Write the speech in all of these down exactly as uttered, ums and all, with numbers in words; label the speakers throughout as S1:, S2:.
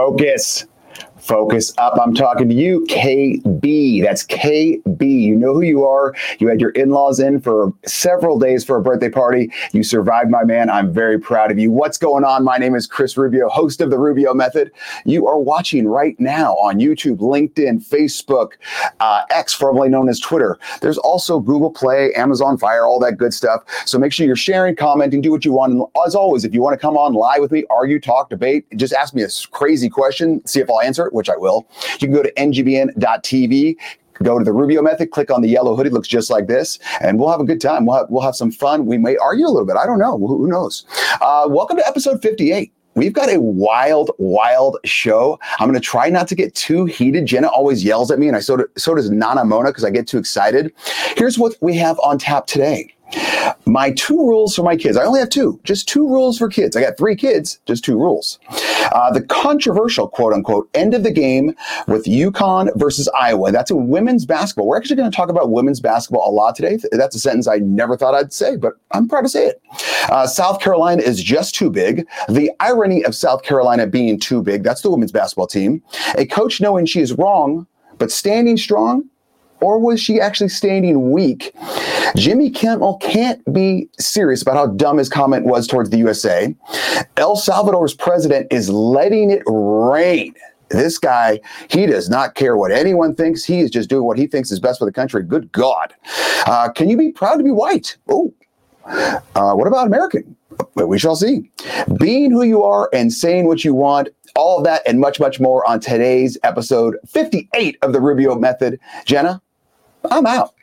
S1: Focus. Focus up. I'm talking to you, K B. That's K B. You know who you are. You had your in-laws in for several days for a birthday party. You survived, my man. I'm very proud of you. What's going on? My name is Chris Rubio, host of The Rubio Method. You are watching right now on YouTube, LinkedIn, Facebook, uh, X, formerly known as Twitter. There's also Google Play, Amazon Fire, all that good stuff. So make sure you're sharing, commenting, do what you want. And as always, if you want to come on live with me, argue, talk, debate, just ask me a crazy question, see if I'll answer it, which I will. You can go to N G B N dot T V, go to the Rubio Method, click on the yellow hoodie, looks just like this, and we'll have a good time. We'll have, we'll have some fun. We may argue a little bit. I don't know. Who, who knows? Uh, welcome to episode fifty-eight. We've got a wild, wild show. I'm going to try not to get too heated. Jenna always yells at me, and I so, do, so does Nana Mona because I get too excited. Here's what we have on tap today. My two rules for my kids. I only have two, just two rules for kids. I got three kids, just two rules. Uh, the controversial, quote unquote, end of the game with UConn versus Iowa. That's in women's basketball. We're actually going to talk about women's basketball a lot today. That's a sentence I never thought I'd say, but I'm proud to say it. Uh, South Carolina is just too big. The irony of South Carolina being too big. That's the women's basketball team. A coach knowing she is wrong, but standing strong. Or was she actually standing weak? Jimmy Kimmel can't be serious about how dumb his comment was towards the U S A. El Salvador's president is letting it rain. This guy, he does not care what anyone thinks. He is just doing what he thinks is best for the country. Good God. Uh, can you be proud to be white? Oh, uh, what about American? We shall see. Being who you are and saying what you want, all of that and much, much more on today's episode fifty-eight of the Rubio Method. Jenna, I'm out.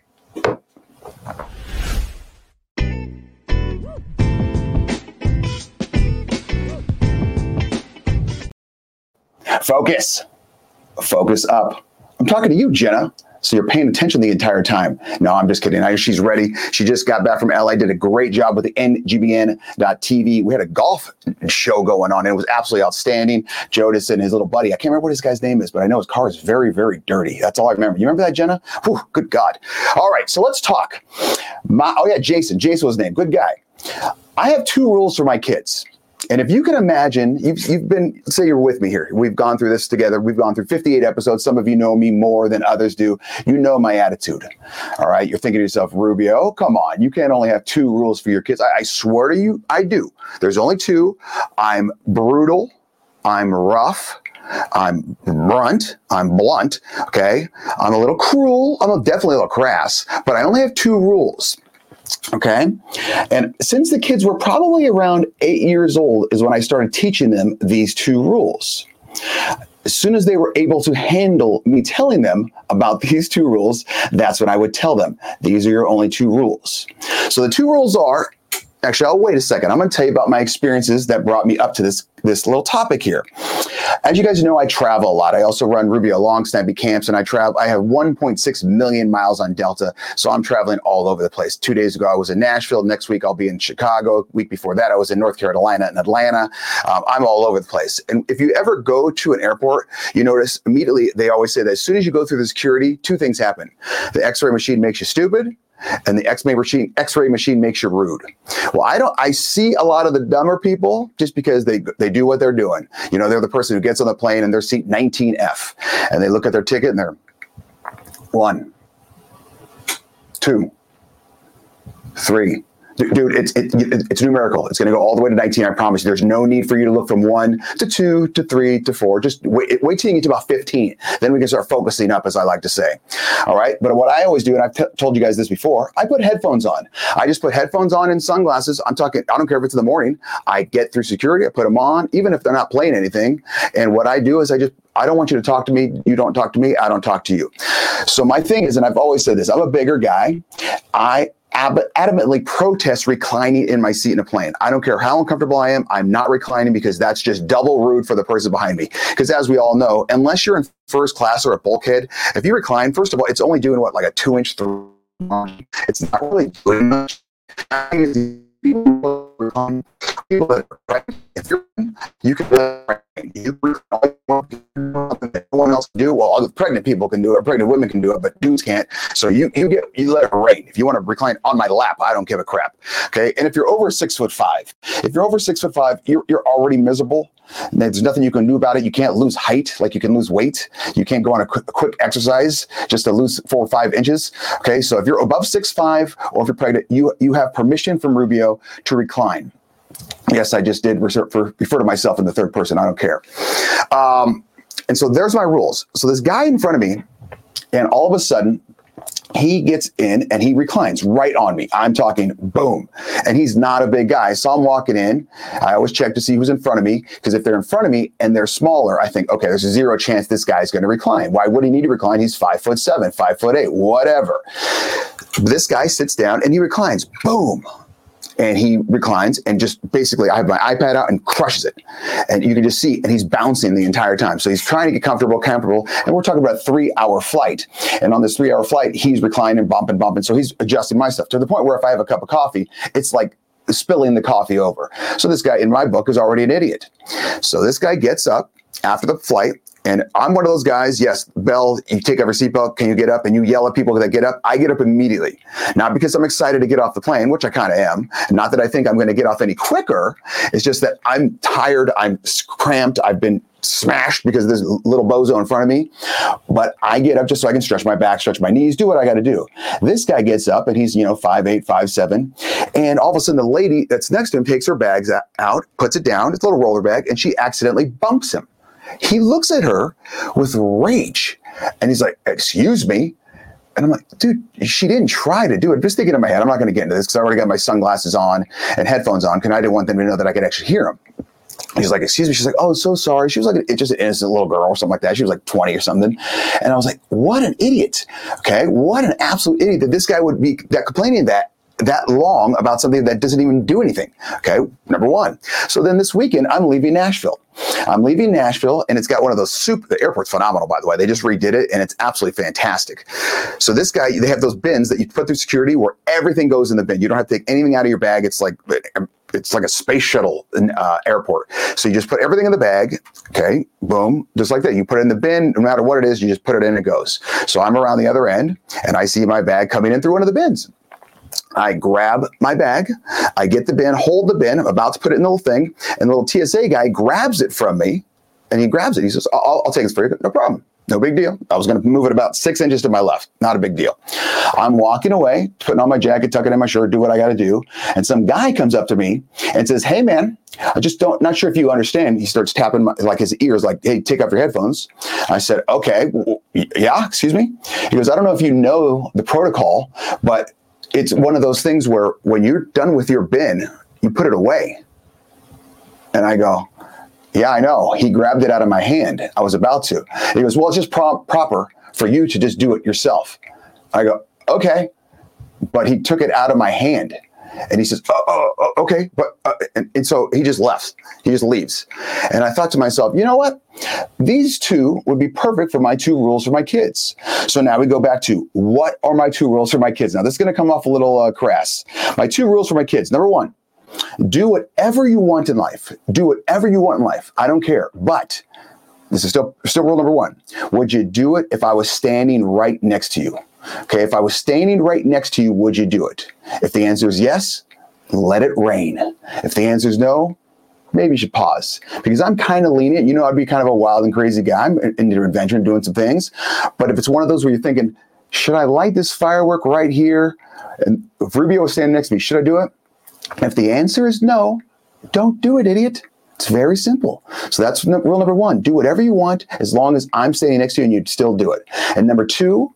S1: Focus. Focus up. I'm talking to you, Jenna. So you're paying attention the entire time. No, I'm just kidding. I, she's ready. She just got back from L A, did a great job with the N G B N dot T V. We had a golf show going on, and it was absolutely outstanding. Jodis and his little buddy, I can't remember what his guy's name is, but I know his car is very, very dirty. That's all I remember. You remember that, Jenna? Whew, good God. All right, so let's talk. My, oh, yeah, Jason. Jason was his name. Good guy. I have two rules for my kids. And if you can imagine, you've, you've been, say you're with me here. We've gone through this together. We've gone through fifty-eight episodes. Some of you know me more than others do. You know my attitude. All right. You're thinking to yourself, Rubio, come on. You can't only have two rules for your kids. I, I swear to you, I do. There's only two. I'm brutal. I'm rough. I'm blunt. I'm blunt. Okay. I'm a little cruel. I'm definitely a little crass, but I only have two rules. Okay. And since the kids were probably around eight years old is when I started teaching them these two rules. As soon as they were able to handle me telling them about these two rules, that's when I would tell them, these are your only two rules. So the two rules are, actually, I'll wait a second. I'm going to tell you about my experiences that brought me up to this, this little topic here. As you guys know, I travel a lot. I also run Rubio Long Snappy Camps, and I travel. I have one point six million miles on Delta, so I'm traveling all over the place. Two days ago, I was in Nashville. Next week, I'll be in Chicago. Week before that, I was in North Carolina and Atlanta. Um, I'm all over the place. And if you ever go to an airport, you notice immediately they always say that as soon as you go through the security, two things happen. The X-ray machine makes you stupid, and the X-ray machine, X-ray machine makes you rude. Well, I don't. I see a lot of the dumber people just because they they do what they're doing. You know, they're the person who gets on the plane and they're seat nineteen F, and they look at their ticket and they're one, two, three. Dude, it's it, it's numerical. It's going to go all the way to nineteen. I promise you. There's no need for you to look from one to two to three to four. Just wait, wait till you get to about fifteen. Then we can start focusing up, as I like to say. All right. But what I always do, and I've t- told you guys this before, I put headphones on. I just put headphones on and sunglasses. I'm talking, I don't care if it's in the morning. I get through security. I put them on, even if they're not playing anything. And what I do is I just, I don't want you to talk to me. You don't talk to me. I don't talk to you. So my thing is, and I've always said this, I'm a bigger guy. I Ab- adamantly protest reclining in my seat in a plane. I don't care how uncomfortable I am. I'm not reclining because that's just double rude for the person behind me. Because as we all know, unless you're in first class or a bulkhead, if you recline, first of all, it's only doing what, like a two inch through. It's not really doing much. People recline. People that, right? If you're, you can, you no one else can do. Well, all the pregnant people can do it, pregnant women can do it, but dudes can't. So you you get you let it rain. If you want to recline on my lap, I don't give a crap. Okay. And if you're over six foot five, if you're over six foot five, you're you're already miserable. There's nothing you can do about it. You can't lose height like you can lose weight. You can't go on a quick, a quick exercise just to lose four or five inches. Okay, so if you're above six five or if you're pregnant, you you have permission from Rubio to recline. Yes, I just did refer, for, refer to myself in the third person. I don't care. Um, and so there's my rules. So this guy in front of me, and all of a sudden, he gets in and he reclines right on me. I'm talking boom. And he's not a big guy. I saw him walking in. I always check to see who's in front of me, because if they're in front of me and they're smaller, I think, okay, there's a zero chance this guy's going to recline. Why would he need to recline? He's five foot seven, five foot eight, whatever. This guy sits down and he reclines. Boom. And he reclines and just basically, I have my iPad out and crushes it. And you can just see, and he's bouncing the entire time. So he's trying to get comfortable, comfortable. And we're talking about a three hour flight. And on this three hour flight, he's reclining, bumping, bumping. So he's adjusting my stuff to the point where if I have a cup of coffee, it's like spilling the coffee over. So this guy in my book is already an idiot. So this guy gets up after the flight. And I'm one of those guys, yes, Bell, you take off your seatbelt, can you get up? And you yell at people that get up. I get up immediately. Not because I'm excited to get off the plane, which I kind of am. Not that I think I'm going to get off any quicker. It's just that I'm tired, I'm cramped, I've been smashed because of this little bozo in front of me. But I get up just so I can stretch my back, stretch my knees, do what I got to do. This guy gets up and he's, you know, five eight, five seven. And all of a sudden the lady that's next to him takes her bags out, puts it down, it's a little roller bag, and she accidentally bumps him. He looks at her with rage and he's like, excuse me. And I'm like, dude, she didn't try to do it. Just thinking in my head, I'm not going to get into this because I already got my sunglasses on and headphones on because I didn't want them to know that I could actually hear him. He's like, excuse me. She's like, oh, so sorry. She was like, it's just an innocent little girl or something like that. She was like twenty or something. And I was like, what an idiot. Okay. What an absolute idiot that this guy would be that complaining that that long about something that doesn't even do anything. Okay. Number one. So then this weekend, I'm leaving Nashville. I'm leaving Nashville, and it's got one of those super, the airport's phenomenal, by the way. They just redid it, and it's absolutely fantastic. So this guy, they have those bins that you put through security where everything goes in the bin. You don't have to take anything out of your bag. It's like, it's like a space shuttle uh, airport. So you just put everything in the bag. Okay. Boom. Just like that. You put it in the bin, no matter what it is, you just put it in and it goes. So I'm around the other end, and I see my bag coming in through one of the bins. I grab my bag, I get the bin, hold the bin, I'm about to put it in the little thing, and the little T S A guy grabs it from me, and he grabs it. He says, I'll, I'll take this for you, no problem. No big deal. I was going to move it about six inches to my left. Not a big deal. I'm walking away, putting on my jacket, tucking in my shirt, do what I got to do. And some guy comes up to me and says, hey, man, I just don't, not sure if you understand. He starts tapping my, like his ears, like, hey, take off your headphones. I said, okay, yeah, excuse me. He goes, I don't know if you know the protocol, but it's one of those things where when you're done with your bin, you put it away. And I go, yeah, I know. He grabbed it out of my hand. I was about to. He goes, well, it's just pro- proper for you to just do it yourself. I go, okay. But he took it out of my hand. And he says, oh, oh, oh okay. But uh, and, and so he just left. He just leaves. And I thought to myself, you know what? These two would be perfect for my two rules for my kids. So now we go back to what are my two rules for my kids? Now, this is going to come off a little uh, crass. My two rules for my kids. Number one, do whatever you want in life. Do whatever you want in life. I don't care. But this is still, still rule number one. Would you do it if I was standing right next to you? Okay, if I was standing right next to you, would you do it? If the answer is yes, let it rain. If the answer is no, maybe you should pause. Because I'm kind of lenient. You know, I'd be kind of a wild and crazy guy. I'm into adventure and doing some things. But if it's one of those where you're thinking, should I light this firework right here? And if Rubio was standing next to me, should I do it? If the answer is no, don't do it, idiot. It's very simple. So that's rule number one. Do whatever you want as long as I'm standing next to you and you'd still do it. And number two,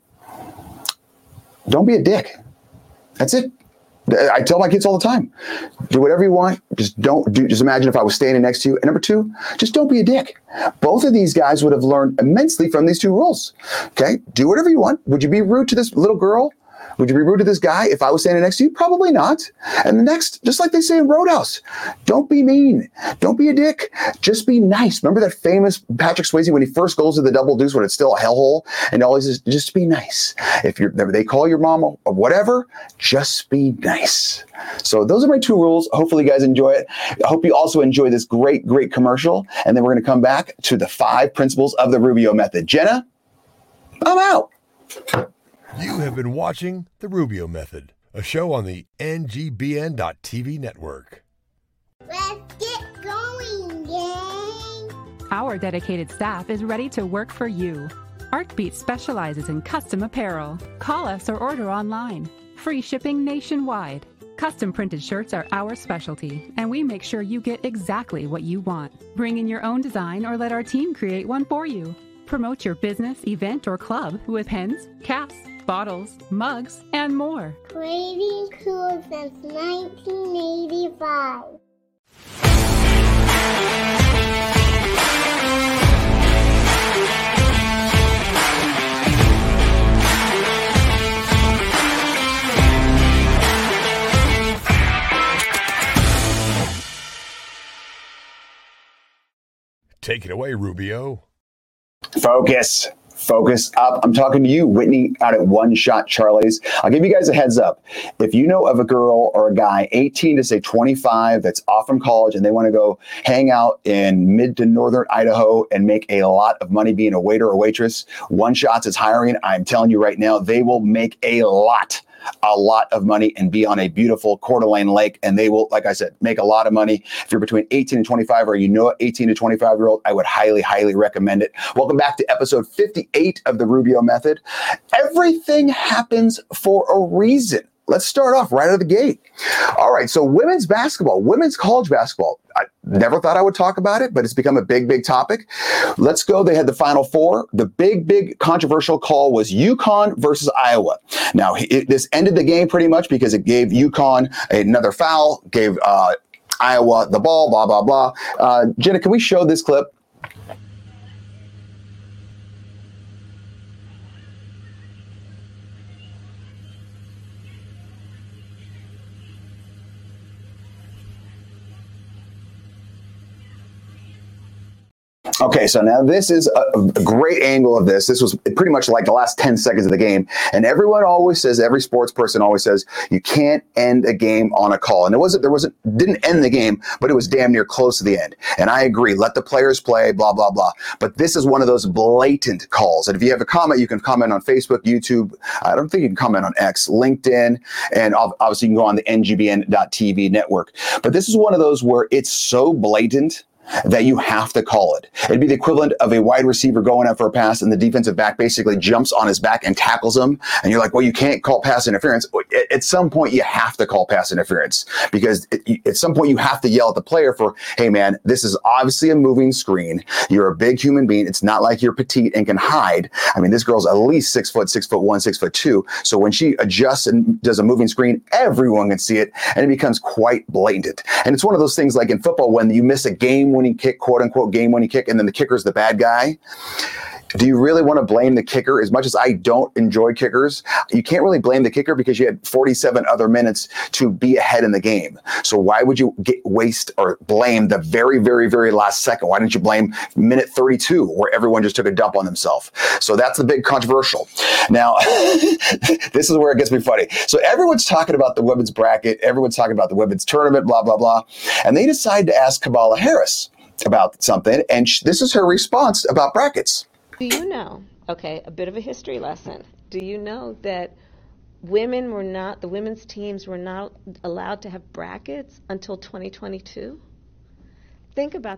S1: don't be a dick. That's it. I tell my kids all the time, do whatever you want. Just don't do, just imagine if I was standing next to you. And number two, just don't be a dick. Both of these guys would have learned immensely from these two rules. Okay. Do whatever you want. Would you be rude to this little girl? Would you be rude to this guy if I was standing next to you? Probably not. And the next, just like they say in Roadhouse, don't be mean. Don't be a dick. Just be nice. Remember that famous Patrick Swayze when he first goes to the Double Deuce when it's still a hellhole, and all he says, just be nice. If you're, they call your mom or whatever, just be nice. So those are my two rules. Hopefully you guys enjoy it. I hope you also enjoy this great, great commercial. And then we're going to come back to the five principles of the Rubio method. Jenna, I'm out.
S2: You have been watching The Rubio Method, a show on the N G B N dot T V network.
S3: Let's get going, gang!
S4: Our dedicated staff is ready to work for you. Artbeat specializes in custom apparel. Call us or order online. Free shipping nationwide. Custom printed shirts are our specialty, and we make sure you get exactly what you want. Bring in your own design or let our team create one for you. Promote your business, event, or club with pens, caps, bottles, mugs, and more.
S3: Creating cool since nineteen eighty-five.
S2: Take it away, Rubio.
S1: Focus. Focus up. I'm talking to you, Whitney, out at One Shot Charlie's. I'll give you guys a heads up. If you know of a girl or a guy eighteen to say twenty-five that's off from college and they want to go hang out in mid to northern Idaho and make a lot of money being a waiter or waitress, One Shots is hiring. I'm telling you right now, they will make a lot. a lot of money and be on a beautiful Coeur d'Alene lake. And they will, like I said, make a lot of money. If you're between eighteen and twenty-five or you know an eighteen to twenty-five year old, I would highly, highly recommend it. Welcome back to episode fifty-eight of the Rubio Method. Everything happens for a reason. Let's start off right out of the gate. All right, so women's basketball, women's college basketball. I never thought I would talk about it, but it's become a big, big topic. Let's go. They had the Final Four. The big, big controversial call was UConn versus Iowa. Now, it, this ended the game pretty much because it gave UConn another foul, gave uh, Iowa the ball, blah, blah, blah. Uh, Jenna, can we show this clip? Okay, so now this is a, a great angle of this. This was pretty much like the last ten seconds of the game. And everyone always says, every sports person always says, you can't end a game on a call. And it wasn't, there wasn't, didn't end the game, but it was damn near close to the end. And I agree, let the players play, blah, blah, blah. But this is one of those blatant calls. And if you have a comment, you can comment on Facebook, YouTube. I don't think you can comment on X, LinkedIn, and obviously you can go on the N G B N dot T V network. But this is one of those where it's so blatant that you have to call it. It'd be the equivalent of a wide receiver going up for a pass and the defensive back basically jumps on his back and tackles him. And you're like, well, you can't call pass interference. At some point, you have to call pass interference because at some point you have to yell at the player for, hey, man, this is obviously a moving screen. You're a big human being. It's not like you're petite and can hide. I mean, this girl's at least six foot, six foot one, six foot two. So when she adjusts and does a moving screen, everyone can see it and it becomes quite blatant. And it's one of those things like in football when you miss a game winning kick, quote unquote game winning kick, and then the kicker's the bad guy. Do you really want to blame the kicker? As much as I don't enjoy kickers, you can't really blame the kicker because you had forty-seven other minutes to be ahead in the game. So why would you get, waste or blame the very, very, very last second? Why didn't you blame minute thirty-two where everyone just took a dump on themselves? So that's the big controversial. Now, this is where it gets me funny. So everyone's talking about the women's bracket. Everyone's talking about the women's tournament, blah, blah, blah. And they decide to ask Kamala Harris about something. And sh- this is her response about brackets.
S5: Do you know, okay, a bit of a history lesson. Do you know that women were not, the women's teams were not allowed to have brackets until twenty twenty-two? Think about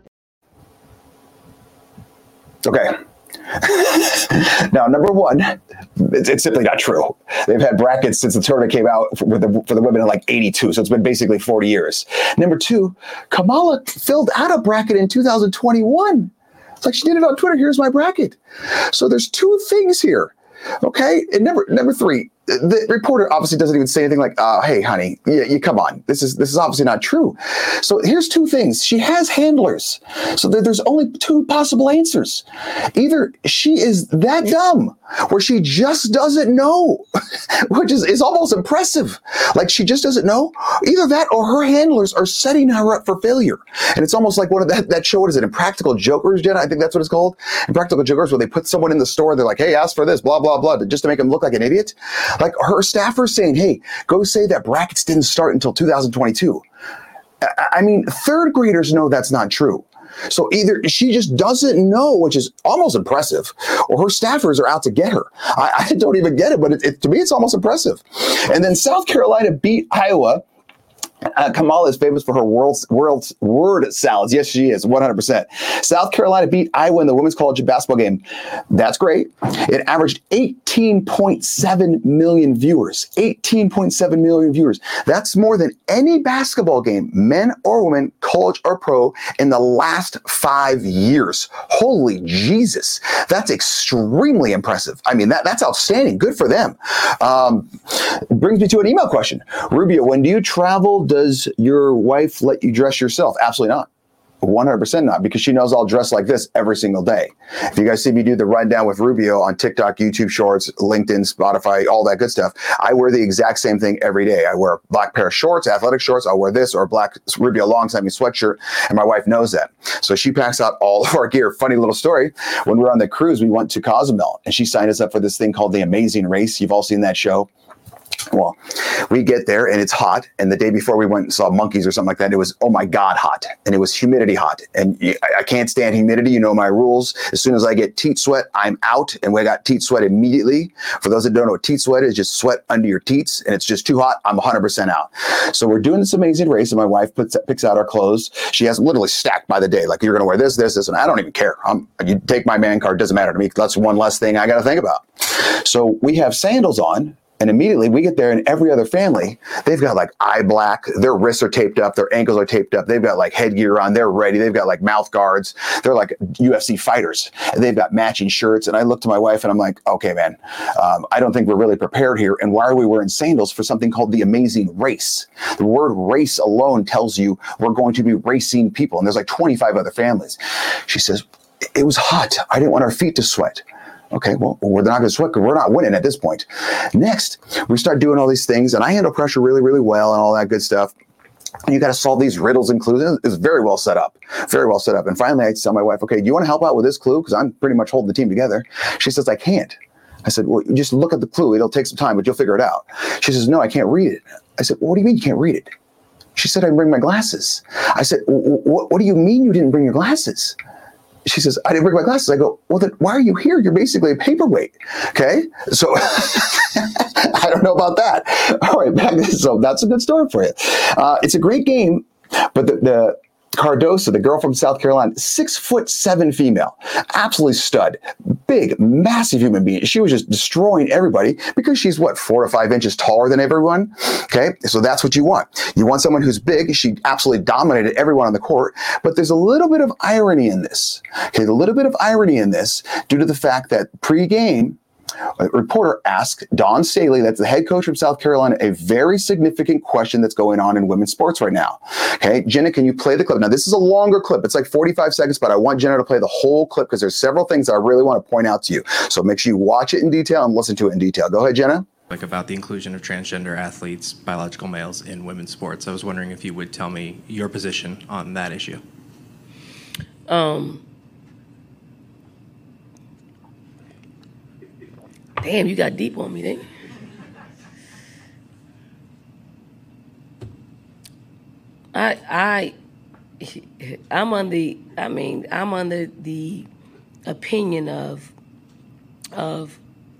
S5: that.
S1: Okay. Now, number one, it's, it's simply not true. They've had brackets since the tournament came out for the, for the women in like eighty-two, so it's been basically forty years. Number two, Kamala filled out a bracket in two thousand twenty-one. It's like she did it on Twitter. Here's my bracket. So there's two things here. Okay. And number number three, the reporter obviously doesn't even say anything like, uh, hey, honey, you, you come on. This is this is obviously not true. So here's two things. She has handlers. So there, there's only two possible answers. Either she is that dumb where she just doesn't know, which is, is almost impressive. Like she just doesn't know. Either that or her handlers are setting her up for failure. And it's almost like one of that, that show, what is it, Impractical Jokers, Jenna? I think that's what it's called. Impractical Jokers, where they put someone in the store, they're like, hey, ask for this, blah, blah, blah, just to make them look like an idiot. Like her staffers saying, hey, go say that brackets didn't start until two thousand twenty-two. I mean, third graders know that's not true. So either she just doesn't know, which is almost impressive, or her staffers are out to get her. I, I don't even get it, but it, it, to me, it's almost impressive. And then South Carolina beat Iowa. Uh, Kamala is famous for her world, world word salads. Yes, she is, one hundred percent. South Carolina beat Iowa in the women's college basketball game. That's great. It averaged eighteen point seven million viewers. eighteen point seven million viewers. That's more than any basketball game, men or women, college or pro, in the last five years. Holy Jesus. That's extremely impressive. I mean, that, that's outstanding. Good for them. Um, brings me to an email question. Rubio, when do you travel, does your wife let you dress yourself? Absolutely not. one hundred percent not, because she knows I'll dress like this every single day. If you guys see me do the rundown with Rubio on TikTok, YouTube Shorts, LinkedIn, Spotify, all that good stuff, I wear the exact same thing every day. I wear a black pair of shorts, athletic shorts. I'll wear this or a black Rubio long-time sweatshirt, and my wife knows that. So she packs out all of our gear. Funny little story. When we were on the cruise, we went to Cozumel, and she signed us up for this thing called The Amazing Race. You've all seen that show. Well, we get there and it's hot. And the day before we went and saw monkeys or something like that, it was, oh my God, hot. And it was humidity hot. And I can't stand humidity. You know my rules. As soon as I get teat sweat, I'm out. And we got teat sweat immediately. For those that don't know what teat sweat is, just sweat under your teats. And it's just too hot. I'm one hundred percent out. So we're doing this amazing race. And my wife puts, picks out our clothes. She has them literally stacked by the day. Like, you're going to wear this, this, this. And I don't even care. I'm, you take my man card. Doesn't matter to me. That's one less thing I got to think about. So we have sandals on. And immediately we get there, and every other family, they've got like eye black, their wrists are taped up, their ankles are taped up, they've got like headgear on, they're ready, they've got like mouth guards, they're like U F C fighters, and they've got matching shirts. And I look to my wife and I'm like, okay, man, um, I don't think we're really prepared here. And why are we wearing sandals for something called The Amazing Race? The word race alone tells you we're going to be racing people. And there's like twenty-five other families. She says, it was hot. I didn't want our feet to sweat. Okay, well, we're not going to sweat because we're not winning at this point. Next, we start doing all these things, and I handle pressure really, really well and all that good stuff. And you got to solve these riddles and clues. It's very well set up, very well set up. And finally, I tell my wife, okay, do you want to help out with this clue? Because I'm pretty much holding the team together. She says, I can't. I said, well, just look at the clue. It'll take some time, but you'll figure it out. She says, no, I can't read it. I said, well, what do you mean you can't read it? She said, I didn't bring my glasses. I said, what, what do you mean you didn't bring your glasses? She says, I didn't bring my glasses. I go, well, then why are you here? You're basically a paperweight. Okay. So I don't know about that. All right. Back to, so that's a good story for you. Uh, it's a great game, but the, the Cardoso, the girl from South Carolina, six foot seven female, absolutely stud, big, massive human being. She was just destroying everybody because she's what, four or five inches taller than everyone. Okay. So that's what you want. You want someone who's big. She absolutely dominated everyone on the court, but there's a little bit of irony in this. Okay. A little bit of irony in this due to the fact that pre-game, a reporter asked Dawn Staley, that's the head coach from South Carolina, a very significant question that's going on in women's sports right now. Okay, Jenna, can you play the clip? Now, this is a longer clip. It's like forty-five seconds, but I want Jenna to play the whole clip because there's several things that I really want to point out to you. So make sure you watch it in detail and listen to it in detail. Go ahead, Jenna.
S6: Like about the inclusion of transgender athletes, biological males in women's sports. I was wondering if you would tell me your position on that issue.
S7: Um. Damn, you got deep on me, didn't you? I, I, I'm on the, I mean, I'm under the opinion of, of,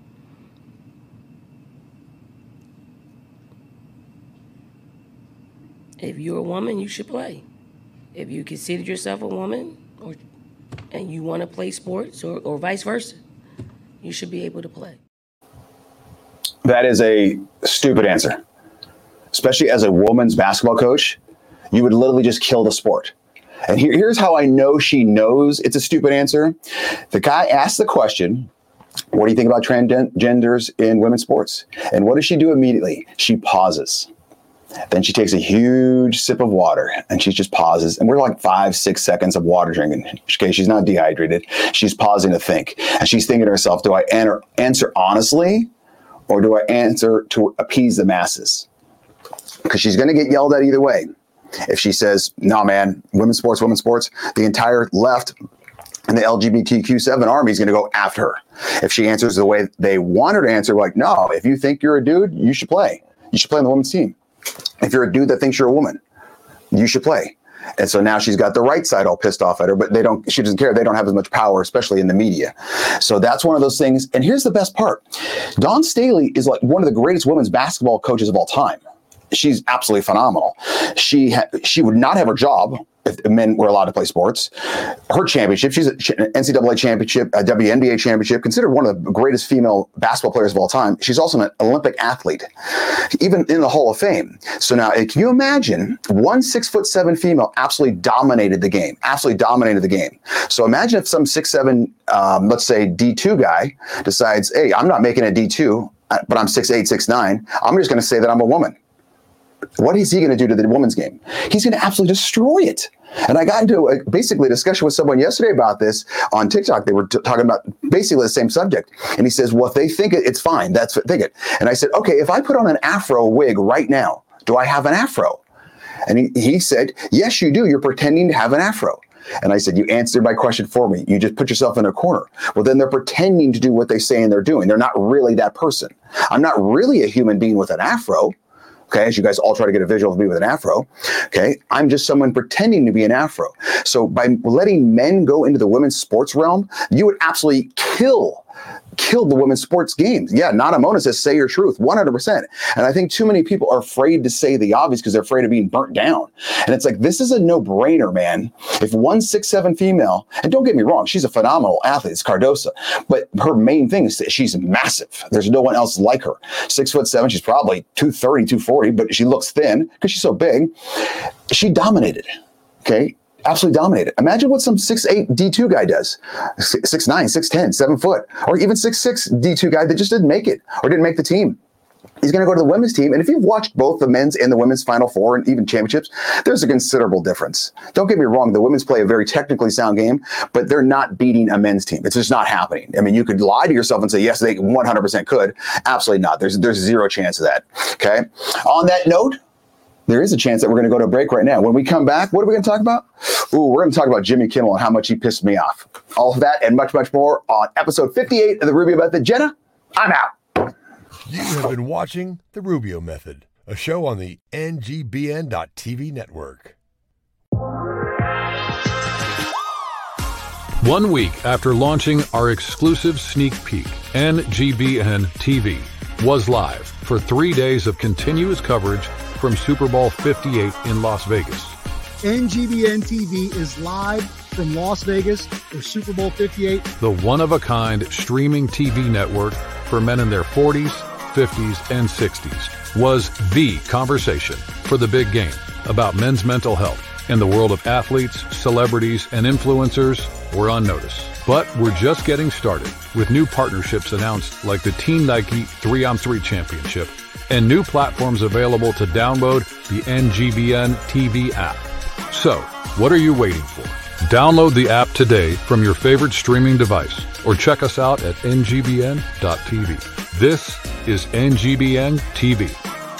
S7: if you're a woman, you should play. If you consider yourself a woman, or and you want to play sports, or, or vice versa, you should be able to play.
S1: That is a stupid answer. Especially as a woman's basketball coach, you would literally just kill the sport. And here, here's how I know she knows it's a stupid answer. The guy asked the question, What do you think about transgenders in women's sports? And what does she do immediately? She pauses. Then she takes a huge sip of water and she just pauses. And we're like five, six seconds of water drinking. Okay, she's not dehydrated. She's pausing to think. And she's thinking to herself, do I enter, answer honestly or do I answer to appease the masses? Because she's going to get yelled at either way. If she says, no, man, women's sports, women's sports, the entire left and the L G B T Q seven army is going to go after her. If she answers the way they want her to answer, like, no, if you think you're a dude, you should play. You should play on the women's team. If you're a dude that thinks you're a woman, you should play. And so now she's got the right side all pissed off at her, but they don't, she doesn't care. They don't have as much power, especially in the media. So that's one of those things. And here's the best part. Dawn Staley is like one of the greatest women's basketball coaches of all time. She's absolutely phenomenal. She ha- she would not have her job if men were allowed to play sports. Her championship, she's an N C double A championship, a W N B A championship, considered one of the greatest female basketball players of all time. She's also an Olympic athlete, even in the Hall of Fame. So now, can you imagine one six foot seven female absolutely dominated the game, absolutely dominated the game. So imagine if some six seven, um, let's say D two guy decides, hey, I'm not making a D two, but I'm six eight, six nine. I'm just going to say that I'm a woman. What is he going to do to the women's game? He's going to absolutely destroy it. And I got into a, basically a discussion with someone yesterday about this on TikTok. They were t- talking about basically the same subject. And he says, well, if they think it, it's fine. That's what think it. And I said, okay, if I put on an afro wig right now, do I have an afro? And he, he said, yes, you do. You're pretending to have an afro. And I said, you answered my question for me. You just put yourself in a corner. Well, then they're pretending to do what they say and they're doing. They're not really that person. I'm not really a human being with an afro. Okay, as you guys all try to get a visual of me with an afro, okay, I'm just someone pretending to be an afro. So by letting men go into the women's sports realm, you would absolutely kill killed the women's sports games. Yeah, Nana Mona says, say your truth, one hundred percent. And I think too many people are afraid to say the obvious because they're afraid of being burnt down. And it's like, this is a no-brainer, man. If one six seven female, and don't get me wrong, she's a phenomenal athlete, it's Cardosa, but her main thing is that she's massive. There's no one else like her. Six foot seven, she's probably two thirty, two forty, but she looks thin because she's so big. She dominated, okay? Absolutely dominated. Imagine what some six eight D two guy does. six nine, six ten, seven foot, or even six six D two guy that just didn't make it or didn't make the team. He's going to go to the women's team. And if you've watched both the men's and the women's Final Four and even championships, there's a considerable difference. Don't get me wrong. The women's play a very technically sound game, but they're not beating a men's team. It's just not happening. I mean, you could lie to yourself and say, yes, they one hundred percent could. Absolutely not. There's, there's zero chance of that. Okay. On that note, there is a chance that we're going to go to a break right now. When we come back, what are we going to talk about? Ooh, we're going to talk about Jimmy Kimmel and how much he pissed me off. All of that and much, much more on episode fifty-eight of The Rubio Method. Jenna, I'm out.
S2: You have been watching The Rubio Method, a show on the N G B N dot T V network.
S8: One week after launching our exclusive sneak peek, N G B N T V was live for three days of continuous coverage from Super Bowl fifty-eight in Las Vegas.
S9: N G B N T V is live from Las Vegas for Super Bowl fifty-eight.
S8: The one-of-a-kind streaming T V network for men in their forties, fifties, and sixties was the conversation for the big game about men's mental health. In the world of athletes, celebrities, and influencers, we're on notice. But we're just getting started with new partnerships announced like the Team Nike three on three Championship and new platforms available to download the N G B N T V app. So, what are you waiting for? Download the app today from your favorite streaming device or check us out at N G B N dot T V. This is N G B N T V.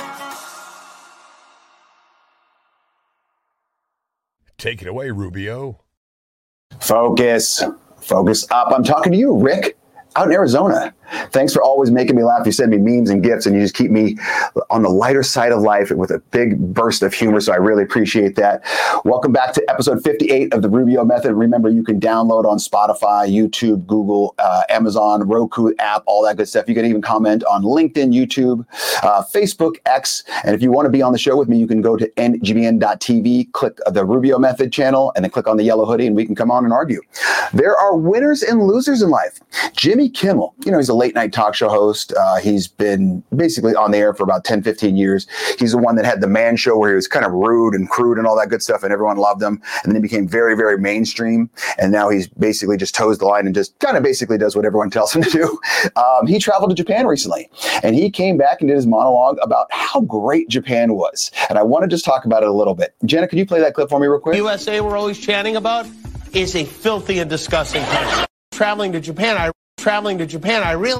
S2: Take it away, Rubio.
S1: Focus. Focus up. I'm talking to you, Rick, out in Arizona. Thanks for always making me laugh. You send me memes and gifts, and you just keep me on the lighter side of life with a big burst of humor, so I really appreciate that. Welcome back to episode fifty-eight of The Rubio Method. Remember, you can download on Spotify, YouTube, Google, uh, Amazon, Roku app, all that good stuff. You can even comment on LinkedIn, YouTube, uh, Facebook, X. And if you want to be on the show with me, you can go to N G B N dot T V, click the Rubio Method channel, and then click on the yellow hoodie, and we can come on and argue. There are winners and losers in life. Jimmy Kimmel, you know, he's a late night talk show host. Uh, he's been basically on the air for about ten, fifteen years. He's the one that had the Man Show where he was kind of rude and crude and all that good stuff, and everyone loved him. And then he became very, very mainstream. And now he's basically just toes the line and just kind of basically does what everyone tells him to do. Um, he traveled to Japan recently, and he came back and did his monologue about how great Japan was. And I want to just talk about it a little bit. Jenna, can you play that clip for me real quick?
S10: U S A we're always chanting about is a filthy and disgusting country. Traveling to Japan, I traveling to Japan, I realized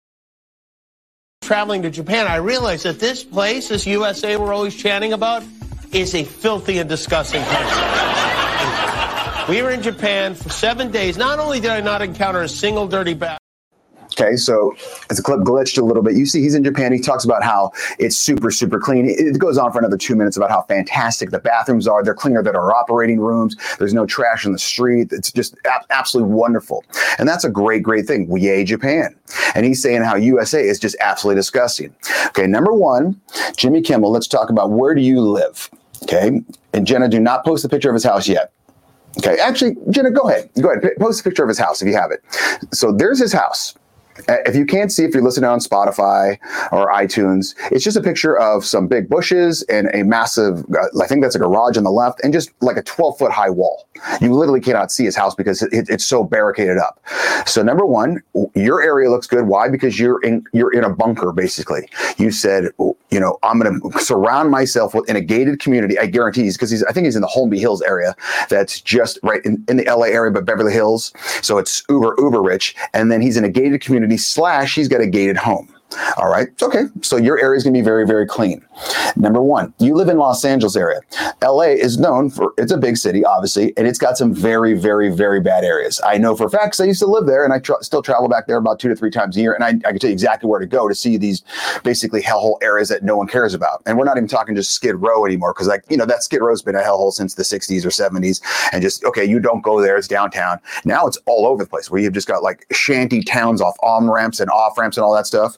S10: traveling to Japan, I realized that this place, this U S A we're always chanting about, is a filthy and disgusting country. We were in Japan for seven days. Not only did I not encounter a single dirty bath.
S1: Okay, so as the clip glitched a little bit, you see he's in Japan. He talks about how it's super, super clean. It goes on for another two minutes about how fantastic the bathrooms are. They're cleaner than our operating rooms. There's no trash in the street. It's just ab- absolutely wonderful. And that's a great, great thing. Yay, Japan. And he's saying how U S A is just absolutely disgusting. Okay, number one, Jimmy Kimmel, let's talk about where do you live? Okay, and Jenna, do not post a picture of his house yet. Okay, actually, Jenna, go ahead. Go ahead. Post a picture of his house if you have it. So there's his house. If you can't see, if you're listening on Spotify or iTunes, it's just a picture of some big bushes and a massive, I think that's a garage on the left, and just like a twelve foot high wall. You literally cannot see his house because it, it's so barricaded up. So number one, your area looks good. Why? Because you're in you're in a bunker, basically. You said, you know, I'm going to surround myself with in a gated community. I guarantee he's because he's I think he's in the Holmby Hills area. That's just right in, in the L A area, but Beverly Hills. So it's uber, uber rich. And then he's in a gated community slash he's got a gated home. All right. Okay. So your area is going to be very, very clean. Number one, you live in Los Angeles area. L A is known for, it's a big city, obviously, and it's got some very, very, very bad areas. I know for a fact because I used to live there and I tra- still travel back there about two to three times a year. And I, I can tell you exactly where to go to see these basically hellhole areas that no one cares about. And we're not even talking just Skid Row anymore because, like, you know, that Skid Row's been a hellhole since the sixties or seventies. And just, okay, you don't go there. It's downtown. Now it's all over the place where you've just got like shanty towns off on ramps and off ramps and all that stuff.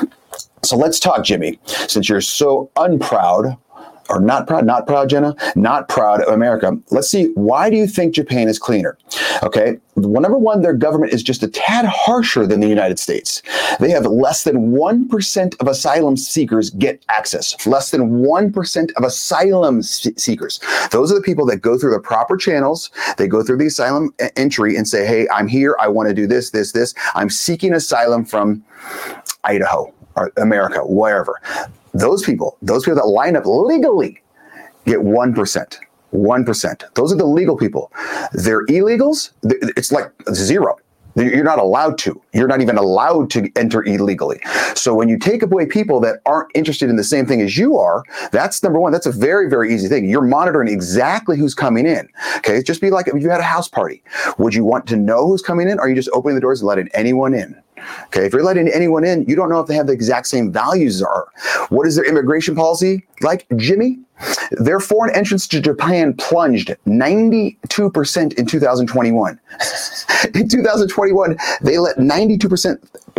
S1: So let's talk, Jimmy, since you're so unproud, or not proud, not proud, Jenna, not proud of America. Let's see, why do you think Japan is cleaner? Okay, well, number one, their government is just a tad harsher than the United States. They have less than one percent of asylum seekers get access. Less than one percent of asylum seekers. Those are the people that go through the proper channels. They go through the asylum entry and say, hey, I'm here. I want to do this, this, this. I'm seeking asylum from Idaho or America, wherever. Those people, those people that line up legally get one percent. one percent. Those are the legal people. They're illegals. It's like zero. You're not allowed to. You're not even allowed to enter illegally. So when you take away people that aren't interested in the same thing as you are, that's number one. That's a very, very easy thing. You're monitoring exactly who's coming in. Okay. Just be like if you had a house party. Would you want to know who's coming in? Or are you just opening the doors and letting anyone in? Okay, if you're letting anyone in, you don't know if they have the exact same values as are. What is their immigration policy like, Jimmy? Their foreign entrance to Japan plunged ninety-two percent in two thousand twenty-one. In two thousand twenty-one, they let ninety-two percent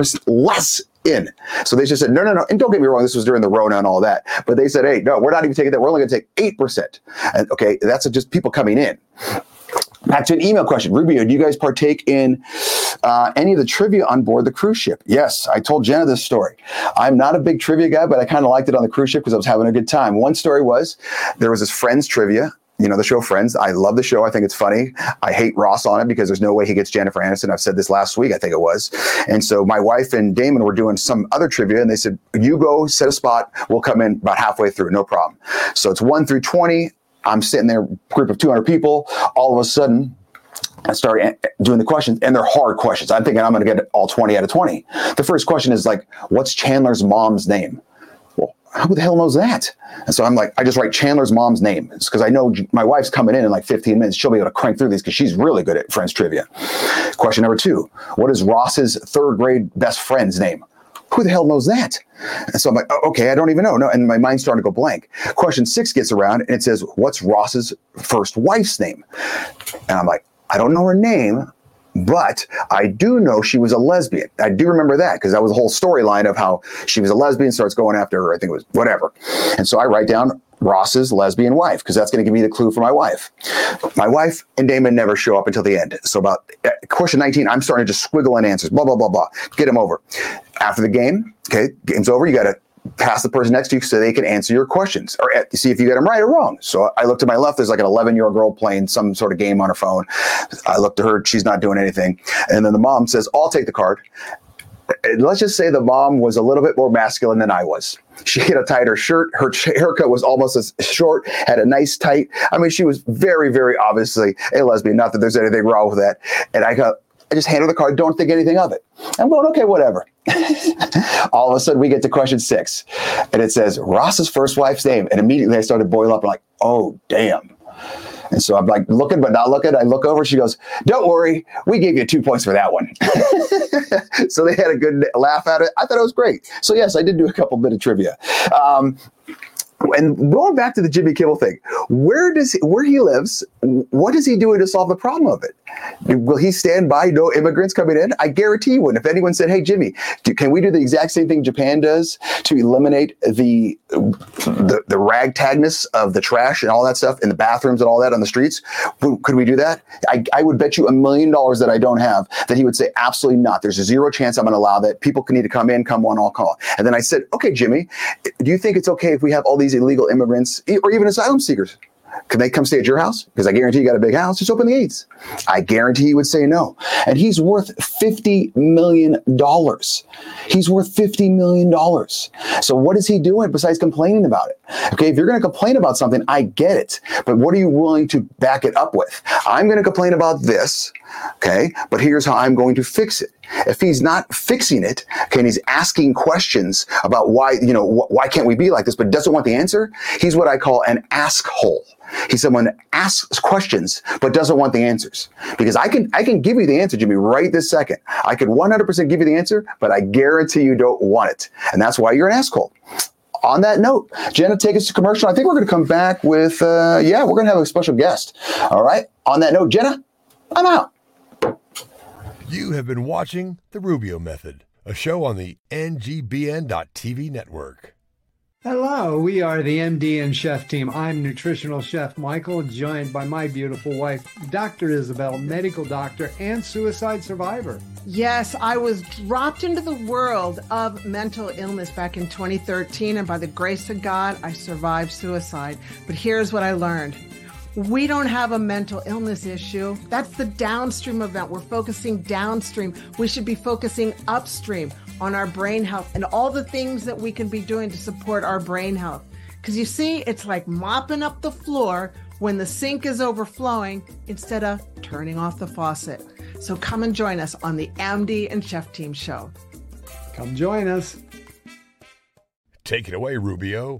S1: less in. So they just said, no, no, no. And don't get me wrong, this was during the Rona and all that. But they said, hey, no, we're not even taking that. We're only going to take eight percent. And okay, that's just people coming in. Back to an email question. Rubio, do you guys partake in uh, any of the trivia on board the cruise ship? Yes, I told Jenna this story. I'm not a big trivia guy, but I kind of liked it on the cruise ship because I was having a good time. One story was there was this Friends trivia. You know, the show Friends. I love the show. I think it's funny. I hate Ross on it because there's no way he gets Jennifer Aniston. I've said this last week, I think it was. And so my wife and Damon were doing some other trivia, and they said, you go, set a spot. We'll come in about halfway through. No problem. So it's one through twenty. I'm sitting there, group of two hundred people. All of a sudden, I start doing the questions, and they're hard questions. I'm thinking I'm going to get all twenty out of twenty. The first question is like, what's Chandler's mom's name? Well, who the hell knows that? And so I'm like, I just write Chandler's mom's name. It's because I know my wife's coming in in like fifteen minutes. She'll be able to crank through these because she's really good at Friends trivia. Question number two, what is Ross's third grade best friend's name? Who the hell knows that? And so I'm like, oh, okay, I don't even know. No, and my mind's starting to go blank. Question six gets around and it says, what's Ross's first wife's name? And I'm like, I don't know her name, but I do know she was a lesbian. I do remember that because that was a whole storyline of how she was a lesbian, starts going after her. I think it was whatever. And so I write down Ross's lesbian wife, because that's going to give me the clue for my wife. My wife and Damon never show up until the end. So about uh, question nineteen, I'm starting to just squiggle in answers, blah, blah, blah, blah. Get him over. After the game, okay, game's over, you got to pass the person next to you so they can answer your questions or uh, see if you get them right or wrong. So I look to my left, there's like an eleven-year-old girl playing some sort of game on her phone. I look to her, she's not doing anything. And then the mom says, I'll take the card. Let's just say the mom was a little bit more masculine than I was. She had a tighter shirt. Her haircut was almost as short, had a nice tight. I mean, she was very, very obviously a lesbian. Not that there's anything wrong with that. And I got, I just hand her the card, don't think anything of it. I'm going, okay, whatever. All of a sudden, we get to question six. And it says, Ross's first wife's name. And immediately I started boiling up. I'm like, oh, damn. And so I'm like looking, but not looking. I look over. She goes, don't worry. We gave you two points for that one. So they had a good laugh at it. I thought it was great. So, yes, I did do a couple bit of trivia. Um, and going back to the Jimmy Kimmel thing, where does he, where he lives, what is he doing to solve the problem of it? Will he stand by no immigrants coming in? I guarantee you wouldn't. If anyone said, hey, Jimmy, do, can we do the exact same thing Japan does to eliminate the, the the ragtagness of the trash and all that stuff in the bathrooms and all that on the streets? Could we do that? I, I would bet you a million dollars that I don't have that he would say, absolutely not. There's a zero chance I'm going to allow that. People can need to come in, come one, I'll call. And then I said, okay, Jimmy, do you think it's okay if we have all these illegal immigrants or even asylum seekers? Can they come stay at your house? Because I guarantee you got a big house. Just open the gates. I guarantee he would say no. And he's worth fifty million dollars. He's worth fifty million dollars. So what is he doing besides complaining about it? Okay, if you're going to complain about something, I get it. But what are you willing to back it up with? I'm going to complain about this, okay, but here's how I'm going to fix it. If he's not fixing it, okay, and he's asking questions about why, you know, wh- why can't we be like this, but doesn't want the answer, he's what I call an ask-hole. He's someone that asks questions but doesn't want the answers. Because I can I can give you the answer, Jimmy, right this second. I could one hundred percent give you the answer, but I guarantee you don't want it. And that's why you're an asshole. On that note, Jenna, take us to commercial. I think we're going to come back with, uh, yeah, we're going to have a special guest. All right. On that note, Jenna, I'm out.
S2: You have been watching The Rubio Method, a show on the N G B N dot T V network.
S11: Hello, we are the M D and Chef team. I'm nutritional chef Michael, joined by my beautiful wife, Doctor Isabel, medical doctor and suicide survivor.
S12: Yes, I was dropped into the world of mental illness back in twenty thirteen, and by the grace of God, I survived suicide. But here's what I learned. We don't have a mental illness issue. That's the downstream event. We're focusing downstream. We should be focusing upstream on our brain health and all the things that we can be doing to support our brain health. Because you see, it's like mopping up the floor when the sink is overflowing instead of turning off the faucet. So come and join us on the M D and Chef Team show.
S11: Come join us.
S2: Take it away, Rubio.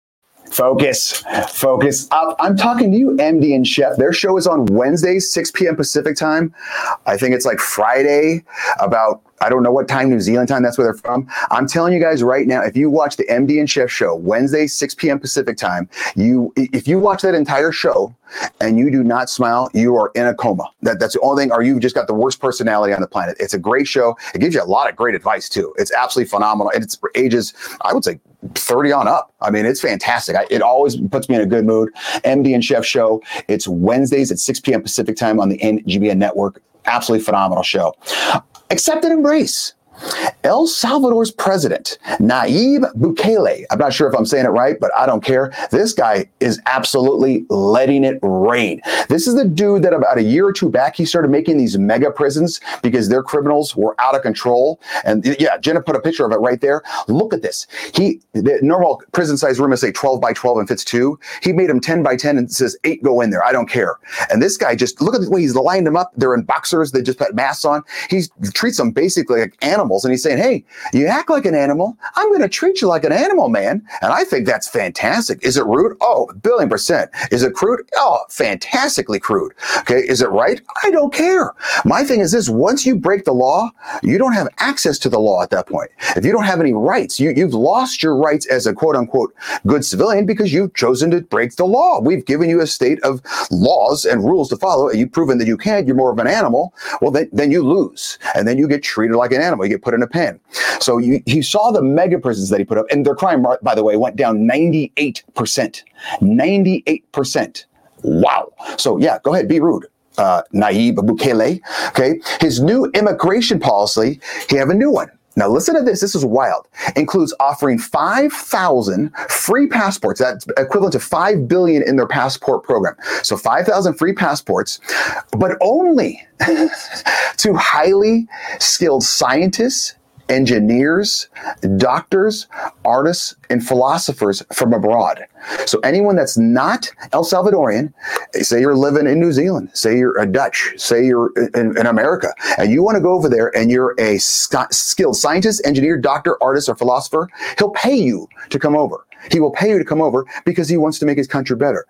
S1: Focus, focus up. I'm talking to you, M D and Chef. Their show is on Wednesdays, six p.m. Pacific time. I think it's like Friday, about, I don't know what time, New Zealand time, that's where they're from. I'm telling you guys right now, if you watch the M D and Chef show, Wednesday, six p.m. Pacific time, you if you watch that entire show and you do not smile, you are in a coma. That, that's the only thing, or you've just got the worst personality on the planet. It's a great show. It gives you a lot of great advice, too. It's absolutely phenomenal. And it's for ages, I would say, thirty on up. I mean, it's fantastic. I, it always puts me in a good mood. M D and Chef show. It's Wednesdays at six p.m. Pacific time on the N G B N network. Absolutely phenomenal show. Accept and embrace. El Salvador's president, Nayib Bukele. I'm not sure if I'm saying it right, but I don't care. This guy is absolutely letting it rain. This is the dude that about a year or two back, he started making these mega prisons because their criminals were out of control. And yeah, Jenna put a picture of it right there. Look at this. He, the normal prison size room is say twelve by twelve and fits two. He made them ten by ten and says eight go in there. I don't care. And this guy just, look at the way he's lined them up. They're in boxers. They just put masks on. He treats them basically like animals. And he's saying, hey, you act like an animal. I'm going to treat you like an animal, man. And I think that's fantastic. Is it rude? Oh, a billion percent. Is it crude? Oh, fantastically crude. Okay. Is it right? I don't care. My thing is this. Once you break the law, you don't have access to the law at that point. If you don't have any rights, you, you've lost your rights as a quote unquote good civilian because you've chosen to break the law. We've given you a state of laws and rules to follow. And you've proven that you can't. You're more of an animal. Well, then, then you lose. And then you get treated like an animal. You get put in a pen. So you, you saw the mega prisons that he put up, and their crime, by the way, went down ninety-eight percent. ninety-eight percent. Wow. So yeah, go ahead, be rude. Uh, Nayib Bukele. Okay. His new immigration policy, he have a new one. Now listen to this. This is wild. Includes offering five thousand free passports. That's equivalent to five billion in their passport program. So five thousand free passports, but only to highly skilled scientists, engineers, doctors, artists, and philosophers from abroad. So anyone that's not El Salvadorian, say you're living in New Zealand, say you're a Dutch, say you're in, in America, and you want to go over there and you're a sk- skilled scientist, engineer, doctor, artist, or philosopher, he'll pay you to come over. He will pay you to come over because he wants to make his country better.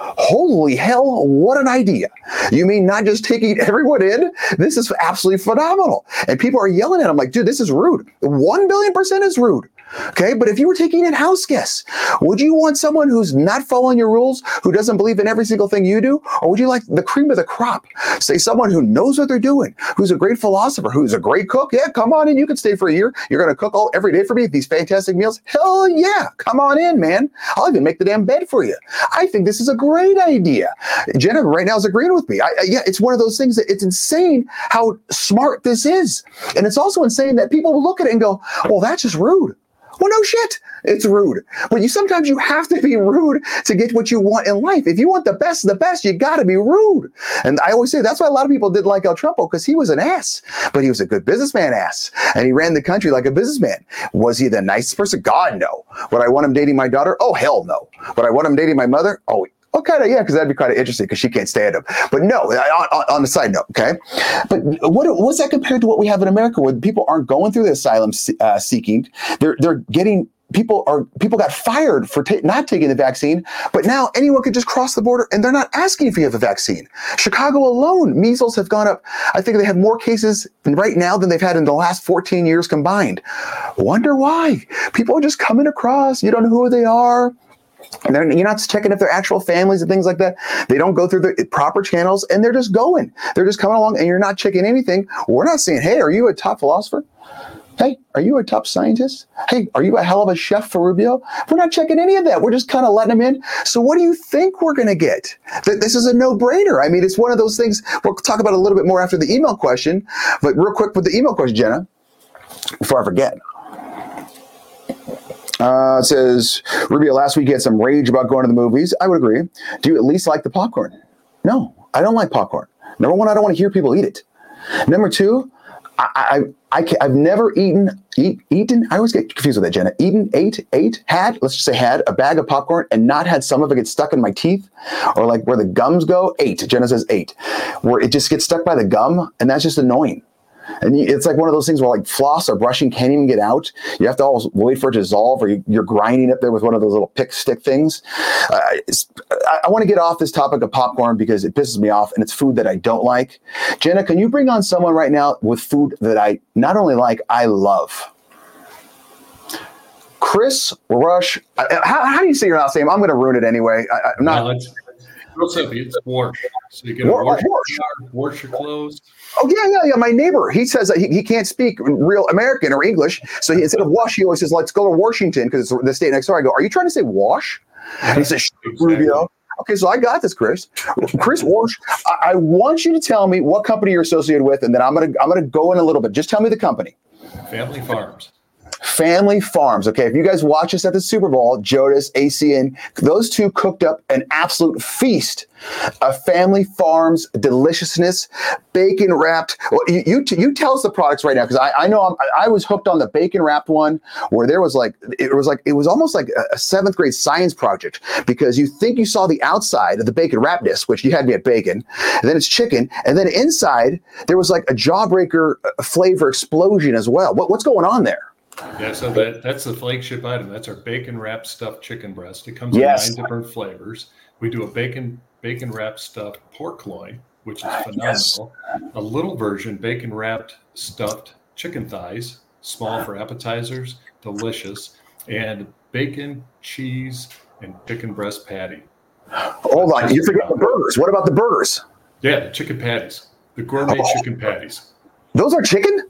S1: Holy hell, what an idea. You mean not just taking everyone in? This is absolutely phenomenal. And people are yelling at him like, dude, this is rude. One billion percent is rude. Okay, but if you were taking in house guests, would you want someone who's not following your rules, who doesn't believe in every single thing you do? Or would you like the cream of the crop? Say someone who knows what they're doing, who's a great philosopher, who's a great cook. Yeah, come on in. You can stay for a year. You're going to cook all every day for me, these fantastic meals. Hell yeah. Come on in, man. I'll even make the damn bed for you. I think this is a great idea. Jenna right now is agreeing with me. I, I, yeah, it's one of those things that it's insane how smart this is. And it's also insane that people look at it and go, well, that's just rude. Well, no shit. It's rude. But you sometimes you have to be rude to get what you want in life. If you want the best of the best, you got to be rude. And I always say that's why a lot of people didn't like El Trumpo, because he was an ass, but he was a good businessman ass. And he ran the country like a businessman. Was he the nicest person? God, no. Would I want him dating my daughter? Oh, hell no. Would I want him dating my mother? Oh, Oh, kind of, yeah, because that'd be kind of interesting because she can't stand him. But no, on, on the side note, okay? But what what's that compared to what we have in America, where people aren't going through the asylum uh, seeking? They're they're getting people are people got fired for ta- not taking the vaccine, but now anyone could just cross the border and they're not asking if you have a vaccine. Chicago alone, measles have gone up. I think they have more cases right now than they've had in the last fourteen years combined. Wonder why? People are just coming across. You don't know who they are. And they're, you're not checking if they're actual families and things like that. They don't go through the proper channels, and they're just going. They're just coming along, and you're not checking anything. We're not saying, hey, are you a top philosopher? Hey, are you a top scientist? Hey, are you a hell of a chef for Rubio? We're not checking any of that. We're just kind of letting them in. So what do you think we're going to get? This is a no-brainer. I mean, it's one of those things. We'll talk about it a little bit more after the email question. But real quick with the email question, Jenna, before I forget. Uh, it says, Rubio, last week you had some rage about going to the movies. I would agree. Do you at least like the popcorn? No, I don't like popcorn. Number one, I don't want to hear people eat it. Number two, I, I, I can't, I've never eaten, eat, eaten, I always get confused with that, Jenna. Eaten, ate, ate, had, let's just say had a bag of popcorn and not had some of it get stuck in my teeth, or like where the gums go, ate. Jenna says ate. Where it just gets stuck by the gum, and that's just annoying. And it's like one of those things where like floss or brushing can't even get out. You have to always wait for it to dissolve, or you're grinding up there with one of those little pick stick things. Uh, I, I want to get off this topic of popcorn because it pisses me off, and it's food that I don't like. Jenna, can you bring on someone right now with food that I not only like, I love? Chris Rush. How, how do you say your last name? I'm going to ruin it anyway. I, I'm not.
S13: No, it's real simple. It's wash. So you can wash, wash. wash your clothes.
S1: Oh, yeah, yeah, yeah. My neighbor, he says that he, he can't speak real American or English. So he, instead of wash, he always says, let's go to Washington because it's the state next door. I go, are you trying to say wash? And he says, exactly. Rubio. Okay, so I got this, Chris. Chris Walsh, I, I want you to tell me what company you're associated with, and then I'm gonna I'm gonna go in a little bit. Just tell me the company.
S13: Family Farms.
S1: Family Farms. Okay, if you guys watch us at the Super Bowl, Jodas, A C N, those two cooked up an absolute feast of Family Farms deliciousness, bacon wrapped. Well, you you, you tell us the products right now, because I, I know I'm, I was hooked on the bacon wrapped one, where there was like it was like it was almost like a, a seventh grade science project, because you think you saw the outside of the bacon wrappedness, which you had me at bacon, and then it's chicken, and then inside there was like a jawbreaker flavor explosion as well. What, what's going on there?
S13: Yeah, so that, that's the flagship item. That's our bacon wrapped stuffed chicken breast. It comes
S1: yes.
S13: in nine different flavors. We do a bacon bacon wrapped stuffed pork loin, which is phenomenal. Yes. A little version, bacon wrapped stuffed chicken thighs, small for appetizers, delicious, and bacon, cheese, and chicken breast patty.
S1: Hold on, you forget the burgers. What about the burgers?
S13: Yeah, the chicken patties, the gourmet oh. chicken patties.
S1: Those are chicken?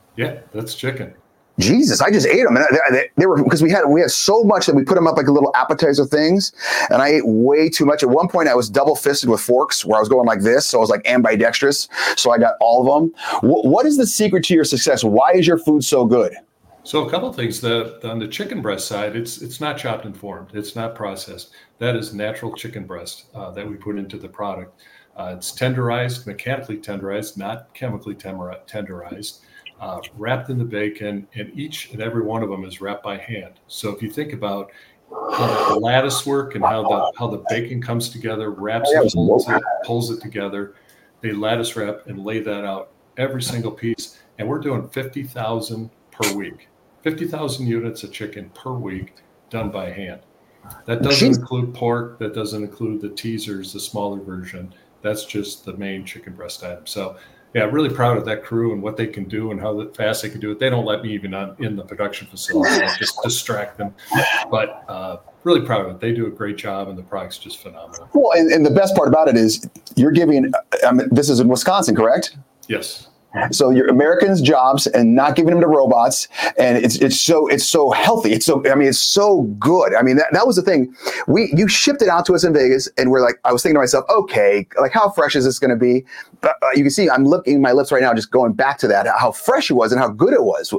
S13: Yeah, that's chicken.
S1: Jesus, I just ate them, and they, they were because we had we had so much that we put them up like a little appetizer things, and I ate way too much. At one point, I was double fisted with forks, where I was going like this, so I was like ambidextrous. So I got all of them. W- what is the secret to your success? Why is your food so good?
S13: So a couple of things. The, the on the chicken breast side, it's it's not chopped and formed. It's not processed. That is natural chicken breast uh, that we put into the product. Uh, it's tenderized, mechanically tenderized, not chemically temor- tenderized. Uh, wrapped in the bacon, and each and every one of them is wrapped by hand. So if you think about how the lattice work and how the how the bacon comes together, wraps it, pulls it, pulls it together, they lattice wrap and lay that out every single piece. And we're doing fifty thousand per week, fifty thousand units of chicken per week done by hand. That doesn't include pork. That doesn't include the teasers, the smaller version. That's just the main chicken breast item. So yeah, really proud of that crew and what they can do and how fast they can do it. They don't let me even on, in the production facility. I just distract them. But uh, really proud of it. They do a great job, and the product's just phenomenal. Well,
S1: and, and the best part about it is you're giving, I mean, this is in Wisconsin, correct?
S13: Yes.
S1: So you're Americans jobs and not giving them to robots. And it's it's so it's so healthy. It's so I mean, it's so good. I mean, that, that was the thing. We you shipped it out to us in Vegas, and we're like, I was thinking to myself, okay, like how fresh is this going to be? But uh, you can see I'm looking my lips right now, just going back to that, how fresh it was and how good it was.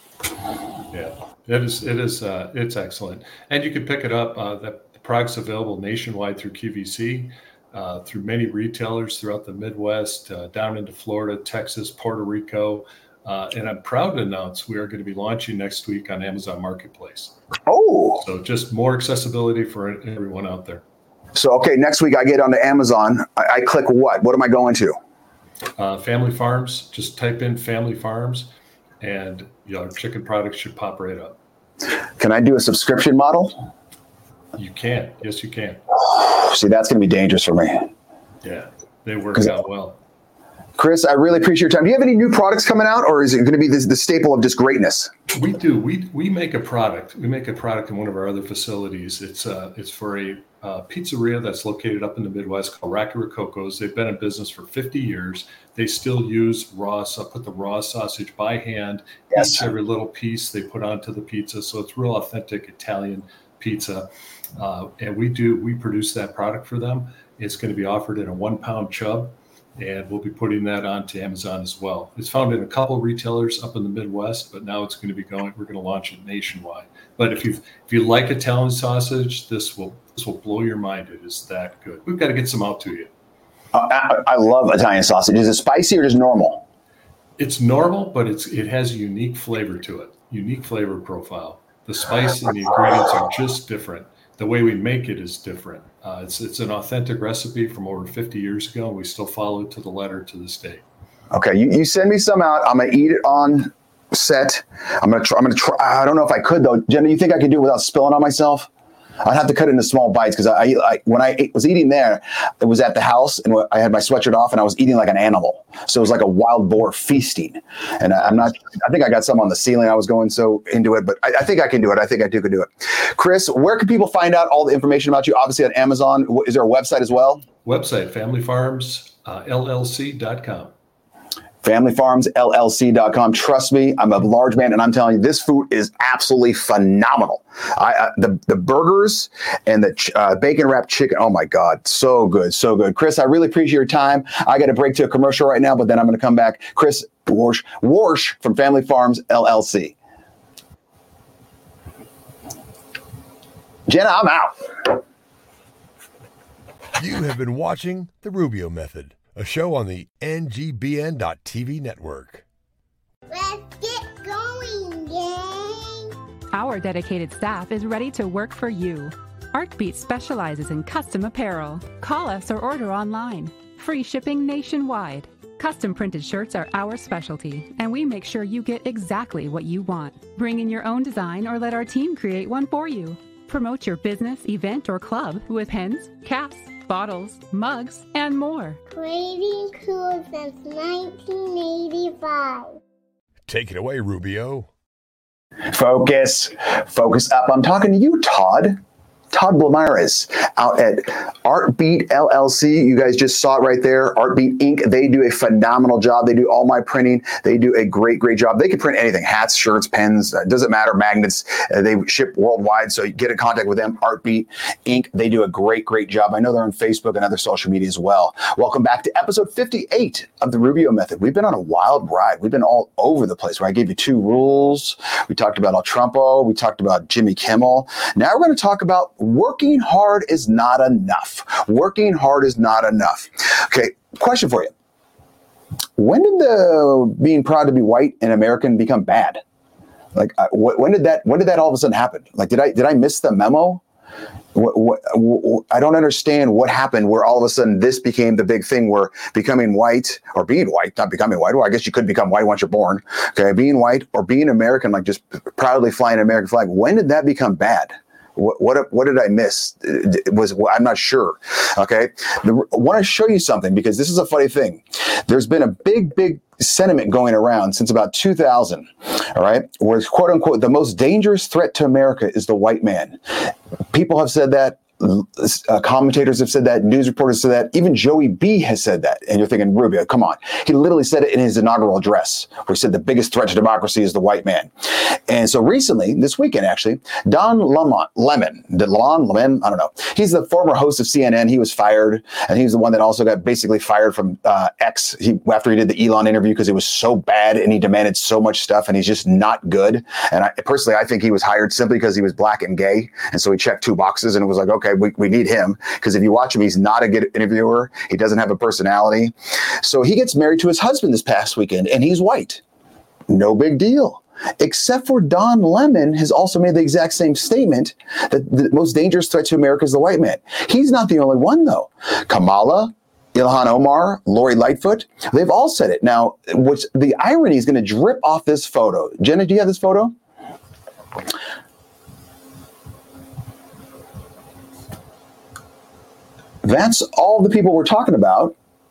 S13: Yeah, it is. It is. Uh, it's excellent. And you can pick it up. Uh, the, the product's available nationwide through Q V C. Uh, through many retailers throughout the Midwest, uh, down into Florida, Texas, Puerto Rico. Uh, and I'm proud to announce we are going to be launching next week on Amazon Marketplace.
S1: Oh.
S13: So just more accessibility for everyone out there.
S1: So, okay, next week I get onto Amazon. I, I click what? What am I going to?
S13: Uh, Family Farms. Just type in Family Farms, and you know, chicken products should pop right up.
S1: Can I do a subscription model?
S13: You can. Yes, you can.
S1: See, that's going to be dangerous for me.
S13: Yeah, they work out well.
S1: Chris, I really appreciate your time. Do you have any new products coming out, or is it going to be this, the staple of just greatness?
S13: We do. We we make a product. We make a product in one of our other facilities. It's uh it's for a uh, pizzeria that's located up in the Midwest called Rocky Rococo's. They've been in business for fifty years. They still use raw. So put the raw sausage by hand.
S1: Yes.
S13: Each every little piece they put onto the pizza. So it's real authentic Italian pizza. Uh, and we do, we produce that product for them. It's going to be offered in a one pound chub, and we'll be putting that onto Amazon as well. It's found in a couple of retailers up in the Midwest, but now it's going to be going, we're going to launch it nationwide. But if you if you like Italian sausage, this will, this will blow your mind. It is that good. We've got to get some out to you.
S1: Uh, I, I love Italian sausage. Is it spicy or just normal?
S13: It's normal, but it's, it has a unique flavor to it, unique flavor profile. The spice and the ingredients are just different. The way we make it is different. Uh, it's it's an authentic recipe from over fifty years ago, and we still follow it to the letter to this day.
S1: Okay, you, you send me some out. I'm gonna eat it on set. I'm gonna try. I'm gonna try. I don't know if I could though. Jenna, you think I could do it without spilling on myself? I'd have to cut it into small bites because I, I, when I ate, was eating there, it was at the house, and I had my sweatshirt off, and I was eating like an animal. So it was like a wild boar feasting. And I, I'm not. I think I got some on the ceiling. I was going so into it, but I, I think I can do it. I think I do can do it. Chris, where can people find out all the information about you? Obviously on Amazon. Is there a website as well?
S13: Website family farms L L C dot com.
S1: family farms L L C dot com. Trust me, I'm a large man, and I'm telling you, this food is absolutely phenomenal. I, uh, the the burgers and the ch- uh, bacon wrapped chicken. Oh my God, so good, so good. Chris, I really appreciate your time. I got to break to a commercial right now, but then I'm going to come back. Chris Warsh, Warsh from Family Farms L L C. Jenna, I'm out.
S2: You have been watching The Rubio Method, a show on the N G B N dot T V network.
S3: Let's get going, gang!
S4: Our dedicated staff is ready to work for you. ArtBeat specializes in custom apparel. Call us or order online. Free shipping nationwide. Custom printed shirts are our specialty, and we make sure you get exactly what you want. Bring in your own design or let our team create one for you. Promote your business, event, or club with pens, caps, bottles, mugs, and more.
S3: Creating cool since nineteen eighty-five.
S2: Take it away, Rubio.
S1: Focus. Focus up. I'm talking to you, Todd. Todd Blamaris out at Artbeat L L C. You guys just saw it right there. Artbeat Incorporated. They do a phenomenal job. They do all my printing. They do a great, great job. They can print anything, hats, shirts, pens, uh, doesn't matter, magnets. Uh, they ship worldwide, so you get in contact with them, Artbeat Incorporated. They do a great, great job. I know they're on Facebook and other social media as well. Welcome back to episode fifty-eight of the Rubio Method. We've been on a wild ride. We've been all over the place, where I gave you two rules. We talked about El Trumpo. We talked about Jimmy Kimmel. Now we're going to talk about working hard is not enough. Working hard is not enough. Okay, question for you. When did the being proud to be white and American become bad? Like, uh, wh- when did that? When did that all of a sudden happen? Like, did I did I miss the memo? What, what, what, I don't understand what happened where all of a sudden this became the big thing, where becoming white or being white, not becoming white. Well, I guess you could become white once you're born. Okay, being white or being American, like just proudly flying an American flag. When did that become bad? What what, what did I miss? It was I'm not sure. Okay, the, I want to show you something, because this is a funny thing. There's been a big, big sentiment going around since about two thousand, all right, where, quote unquote, the most dangerous threat to America is the white man. People have said that. Uh, commentators have said that. News reporters said that. Even Joey B has said that. And you're thinking, Rubio, come on. He literally said it in his inaugural address, where he said the biggest threat to democracy is the white man. And so recently, this weekend actually, Don Lemon, Lemon, Delon Lemon, I don't know. He's the former host of C N N. He was fired, and he's the one that also got basically fired from uh, X he, after he did the Elon interview, because it was so bad and he demanded so much stuff, and he's just not good. And I, personally, I think he was hired simply because he was black and gay, and so he checked two boxes, and it was like, okay, we, we need him, because if you watch him, he's not a good interviewer. He doesn't have a personality. So he gets married to his husband this past weekend, and he's white. No big deal. Except for Don Lemon has also made the exact same statement that the most dangerous threat to America is the white man. He's not the only one, though. Kamala, Ilhan Omar, Lori Lightfoot, they've all said it. Now, which the irony is going to drip off this photo. Jenna, do you have this photo? That's all the people we're talking about.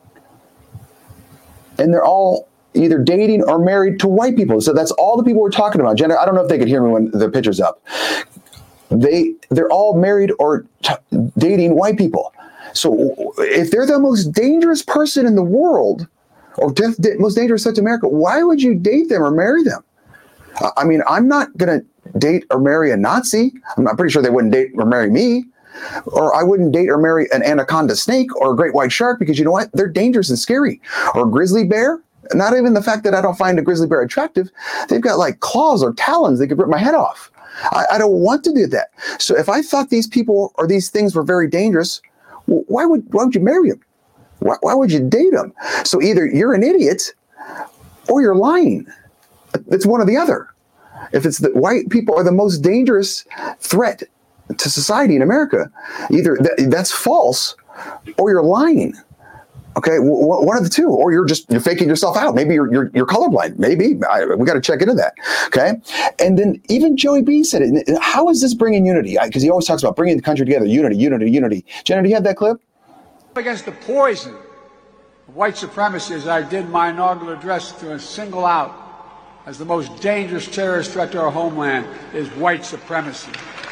S1: And they're all either dating or married to white people. So that's all the people we're talking about. Jenna, I don't know if they could hear me when the picture's up. They, they're all married or t- dating white people. So if they're the most dangerous person in the world, or death, most dangerous threat to America, why would you date them or marry them? Uh, I mean, I'm not going to date or marry a Nazi. I'm not pretty sure they wouldn't date or marry me. Or I wouldn't date or marry an anaconda snake or a great white shark, because you know what? They're dangerous and scary. Or a grizzly bear. Not even the fact that I don't find a grizzly bear attractive. They've got like claws or talons. They could rip my head off. I, I don't want to do that. So if I thought these people or these things were very dangerous, why would why would you marry them? Why, why would you date them? So either you're an idiot or you're lying. It's one or the other. If it's the white people are the most dangerous threat to society in America, either th- that's false or you're lying. Okay, w- one of the two, or you're just you're faking yourself out. Maybe you're you're, you're colorblind. Maybe I, we got to check into that. Okay, and then even Joey B said it. How is this bringing unity? Because he always talks about bringing the country together, unity, unity, unity. Jenna, do you have that clip?
S14: Against the poison of white supremacy, as I did my inaugural address, to single out as the most dangerous terrorist threat to our homeland is white supremacy.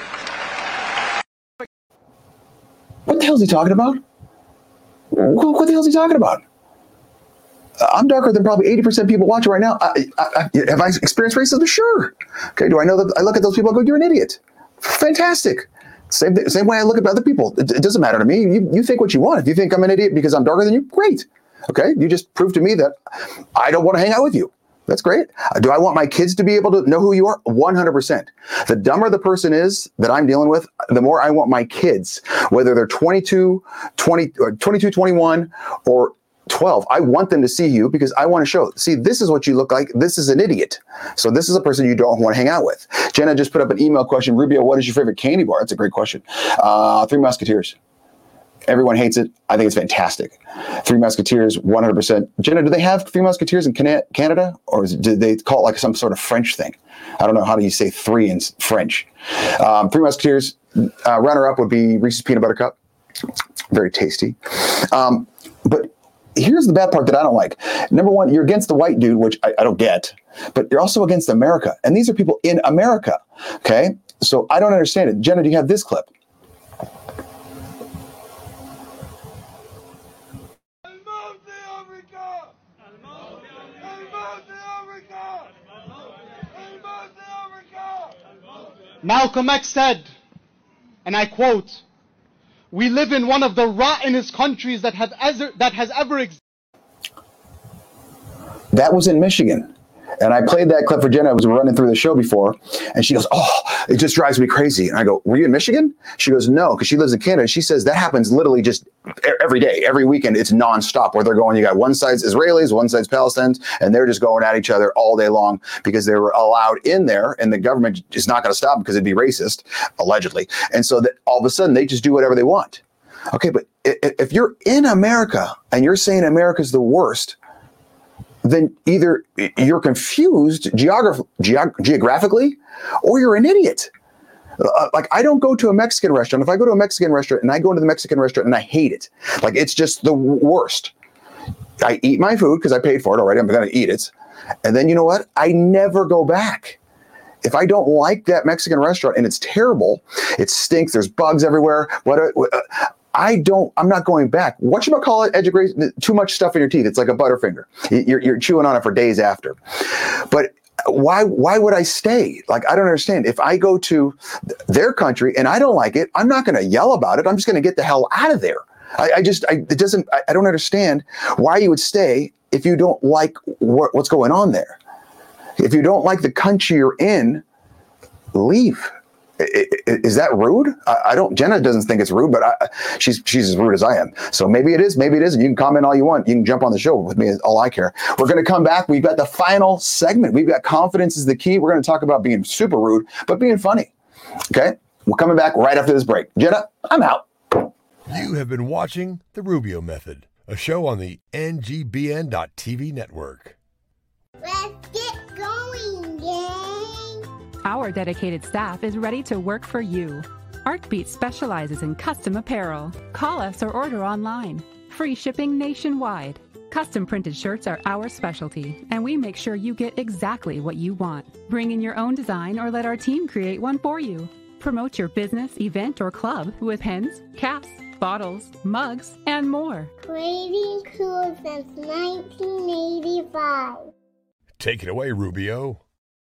S1: What the hell is he talking about? What the hell is he talking about? I'm darker than probably eighty percent of people watching right now. I, I, I, have I experienced racism? Sure. Okay. Do I know that? I look at those people and go, you're an idiot. Fantastic. Same, same way I look at other people. It, it doesn't matter to me. You, you think what you want. If you think I'm an idiot because I'm darker than you, great. Okay. You just prove to me that I don't want to hang out with you. That's great. Do I want my kids to be able to know who you are? one hundred percent. The dumber the person is that I'm dealing with, the more I want my kids, whether they're twenty-two, twenty, or twenty-two, twenty-one, or twelve, I want them to see you, because I want to show, see, this is what you look like. This is an idiot. So this is a person you don't want to hang out with. Jenna just put up an email question. Rubio, what is your favorite candy bar? That's a great question. Uh, Three Musketeers. Everyone hates it. I think it's fantastic. Three Musketeers, one hundred percent. Jenna, do they have Three Musketeers in Canada? Or is it, did they call it like some sort of French thing? I don't know. How do you say three in French? Um, Three Musketeers, uh, runner-up would be Reese's Peanut Butter Cup. Very tasty. Um, but here's the bad part that I don't like. Number one, you're against the white dude, which I, I don't get. But you're also against America. And these are people in America. Okay? So I don't understand it. Jenna, do you have this clip?
S15: Malcolm X said, and I quote, "We live in one of the rottenest countries that have ever, that has ever existed."
S1: That was in Michigan. And I played that clip for Jenna. I was running through the show before, and she goes, "Oh, it just drives me crazy." And I go, "Were you in Michigan?" She goes, "No," because she lives in Canada. She says that happens literally just every day, every weekend. It's nonstop where they're going. You got one side's Israelis, one side's Palestinians, and they're just going at each other all day long because they were allowed in there, and the government is not going to stop because it'd be racist, allegedly. And so that all of a sudden they just do whatever they want. Okay, but if you're in America and you're saying America's the worst, then either you're confused geograph- geog- geographically or you're an idiot. Uh, like, I don't go to a Mexican restaurant. If I go to a Mexican restaurant and I go into the Mexican restaurant and I hate it, like, it's just the worst. I eat my food because I paid for it already. I'm going to eat it. And then, you know what? I never go back. If I don't like that Mexican restaurant and it's terrible, it stinks, there's bugs everywhere, what, what uh, I don't, I'm not going back. Whatchamacallit, educate, too much stuff in your teeth. It's like a Butterfinger. You're, you're chewing on it for days after. But why, why would I stay? Like, I don't understand. If I go to their country and I don't like it, I'm not going to yell about it. I'm just going to get the hell out of there. I, I just, I, it doesn't, I, I don't understand why you would stay if you don't like what, what's going on there. If you don't like the country you're in, leave. Is that rude? I don't. Jenna doesn't think it's rude, but I, she's she's as rude as I am. So maybe it is, maybe it isn't. You can comment all you want. You can jump on the show with me. Is all I care. We're going to come back. We've got the final segment. We've got confidence is the key. We're going to talk about being super rude, but being funny. Okay, we're coming back right after this break. Jenna, I'm out.
S2: You have been watching The Rubio Method, a show on the N G B N dot T V network.
S3: Let's get going, gang.
S4: Our dedicated staff is ready to work for you. ArtBeat specializes in custom apparel. Call us or order online. Free shipping nationwide. Custom printed shirts are our specialty, and we make sure you get exactly what you want. Bring in your own design or let our team create one for you. Promote your business, event, or club with pens, caps, bottles, mugs, and more.
S3: Creating cool since nineteen eighty-five.
S2: Take it away, Rubio.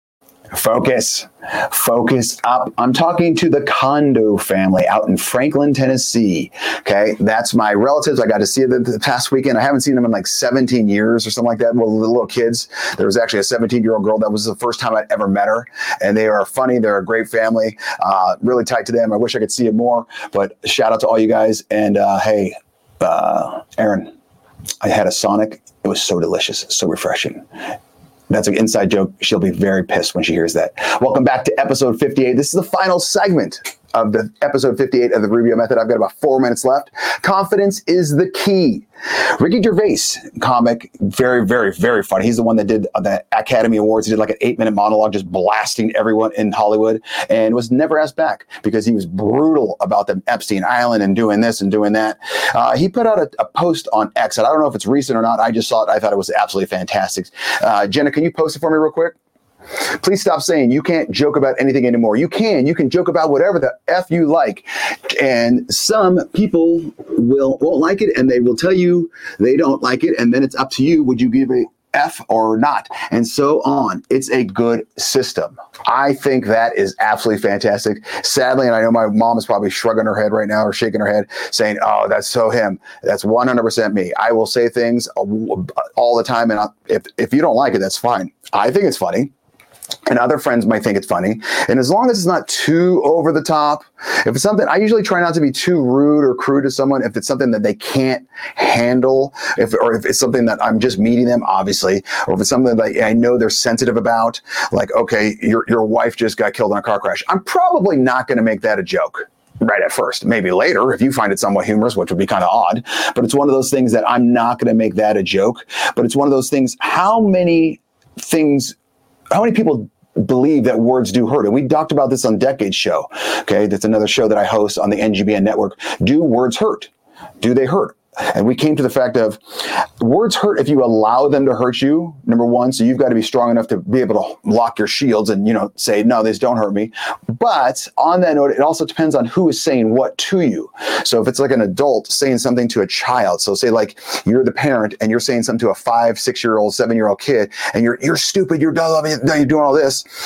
S1: Focus, focus up. I'm talking to the Kondo family out in Franklin, Tennessee. Okay, that's my relatives. I got to see them the past weekend. I haven't seen them in like seventeen years or something like that. Well, the little kids. There was actually a seventeen-year-old girl. That was the first time I'd ever met her, and they are funny. They're a great family. Uh, really tight to them. I wish I could see it more, but shout out to all you guys. And uh, hey, uh, Aaron, I had a Sonic. It was so delicious, so refreshing. That's an inside joke. She'll be very pissed when she hears that. Welcome back to episode fifty-eight. This is the final segment of the episode fifty-eight of the Rubio Method. I've got about four minutes left. Confidence is the key. Ricky Gervais, comic, very, very, very funny. He's the one that did the Academy Awards. He did like an eight-minute monologue just blasting everyone in Hollywood and was never asked back because he was brutal about the Epstein Island and doing this and doing that. Uh, he put out a, a post on X, and I don't know if it's recent or not. I just saw it. I thought it was absolutely fantastic. Uh, Jenna, can you post it for me real quick? Please stop saying you can't joke about anything anymore. You can. You can joke about whatever the F you like. And some people will, won't like it, and they will tell you they don't like it, and then it's up to you. Would you give a F or not? And so on. It's a good system. I think that is absolutely fantastic. Sadly, and I know my mom is probably shrugging her head right now or shaking her head saying, oh, that's so him. That's one hundred percent me. I will say things all the time, and if, if you don't like it, that's fine. I think it's funny. And other friends might think it's funny. And as long as it's not too over the top, if it's something, I usually try not to be too rude or crude to someone. If it's something that they can't handle, if or if it's something that I'm just meeting them, obviously, or if it's something that I know they're sensitive about, like, okay, your your wife just got killed in a car crash. I'm probably not going to make that a joke right at first. Maybe later, if you find it somewhat humorous, which would be kind of odd. But it's one of those things that I'm not going to make that a joke. But it's one of those things, how many things... How many people believe that words do hurt? And we talked about this on Decades Show. Okay, that's another show that I host on the N G B N network. Do words hurt? Do they hurt? And we came to the fact of words hurt if you allow them to hurt you, number one. So you've got to be strong enough to be able to lock your shields and, you know, say, no, these don't hurt me. But on that note, it also depends on who is saying what to you. So if it's like an adult saying something to a child, so say like you're the parent and you're saying something to a five, six-year-old, seven-year-old kid, and you're you're stupid, you're dumb, you're doing all this.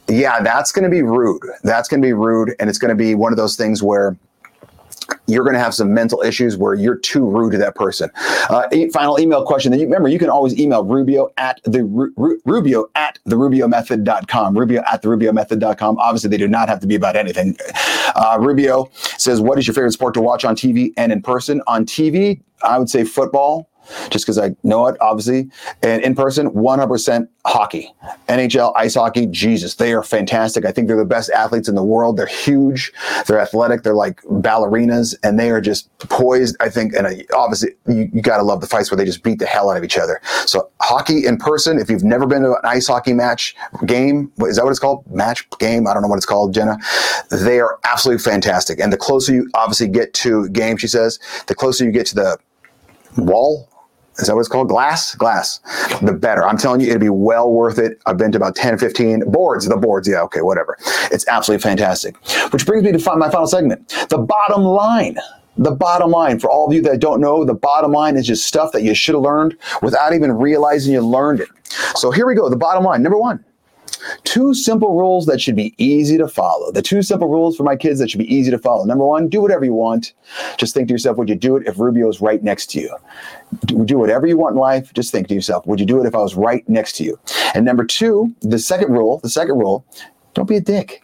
S1: Yeah, that's going to be rude. That's going to be rude. And it's going to be one of those things where you're going to have some mental issues where you're too rude to that person. Uh, e- final email question. Then you, remember, you can always email Rubio at the Ru- Ru- Rubio at the Rubio Method dot com. Rubio at the Rubio Method dot com. Obviously, they do not have to be about anything. Uh, Rubio says, "What is your favorite sport to watch on T V and in person?" On T V, I would say football, just because I know it, obviously. And in person, one hundred percent hockey. N H L, ice hockey, Jesus, they are fantastic. I think they're the best athletes in the world. They're huge. They're athletic. They're like ballerinas, and they are just poised, I think. And uh, obviously, you, you got to love the fights where they just beat the hell out of each other. So hockey in person, if you've never been to an ice hockey match game, is that what it's called? Match game? I don't know what it's called, Jenna. They are absolutely fantastic. And the closer you obviously get to game, she says, the closer you get to the wall, is that what it's called? Glass? Glass. The better. I'm telling you, it'd be well worth it. I've been to about ten, fifteen boards. The boards, yeah, okay, whatever. It's absolutely fantastic. Which brings me to my final segment, the bottom line. The bottom line, for all of you that don't know, the bottom line is just stuff that you should have learned without even realizing you learned it. So here we go, the bottom line. Number one, two simple rules that should be easy to follow. The two simple rules for my kids that should be easy to follow. Number one, do whatever you want. Just think to yourself, would you do it if Rubio is right next to you? Do, do whatever you want in life. Just think to yourself, would you do it if I was right next to you? And number two, the second rule, the second rule, don't be a dick.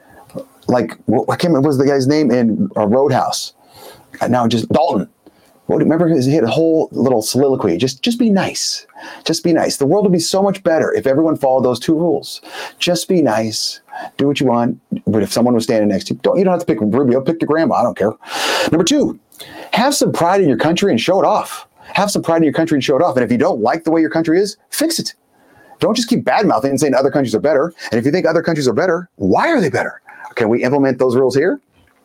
S1: Like, I can't remember what was the guy's name in uh, Roadhouse. Uh, now just Dalton. What, remember, he had a whole little soliloquy. Just, just be nice. Just be nice. The world would be so much better if everyone followed those two rules. Just be nice. Do what you want. But if someone was standing next to you, don't, you don't have to pick Rubio. Pick your grandma. I don't care. Number two, have some pride in your country and show it off. Have some pride in your country and show it off. And if you don't like the way your country is, fix it. Don't just keep bad-mouthing and saying other countries are better. And if you think other countries are better, why are they better? Can we implement those rules here?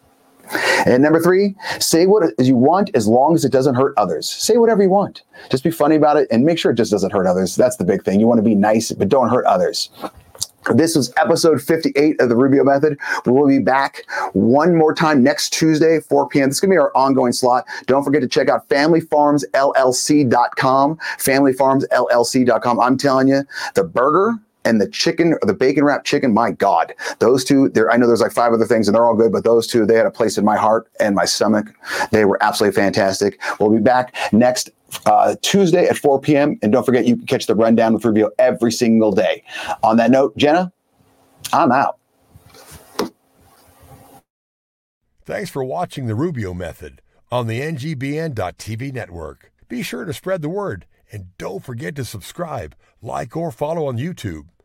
S1: And number three, say what you want as long as it doesn't hurt others. Say whatever you want. Just be funny about it and make sure it just doesn't hurt others. That's the big thing. You want to be nice, but don't hurt others. This was episode fifty-eight of the Rubio Method. We will be back one more time next Tuesday, four p.m. This is going to be our ongoing slot. Don't forget to check out family farms L L C dot com. family farms L L C dot com. I'm telling you, the burger and the chicken, or the bacon wrapped chicken, my God, those two, there, I know there's like five other things and they're all good, but those two, they had a place in my heart and my stomach. They were absolutely fantastic. We'll be back next uh, Tuesday at four p.m. And don't forget, you can catch the rundown with Rubio every single day. On that note, Jenna, I'm out.
S2: Thanks for watching the Rubio Method on the N G B N dot T V network. Be sure to spread the word and don't forget to subscribe, like, or follow on YouTube.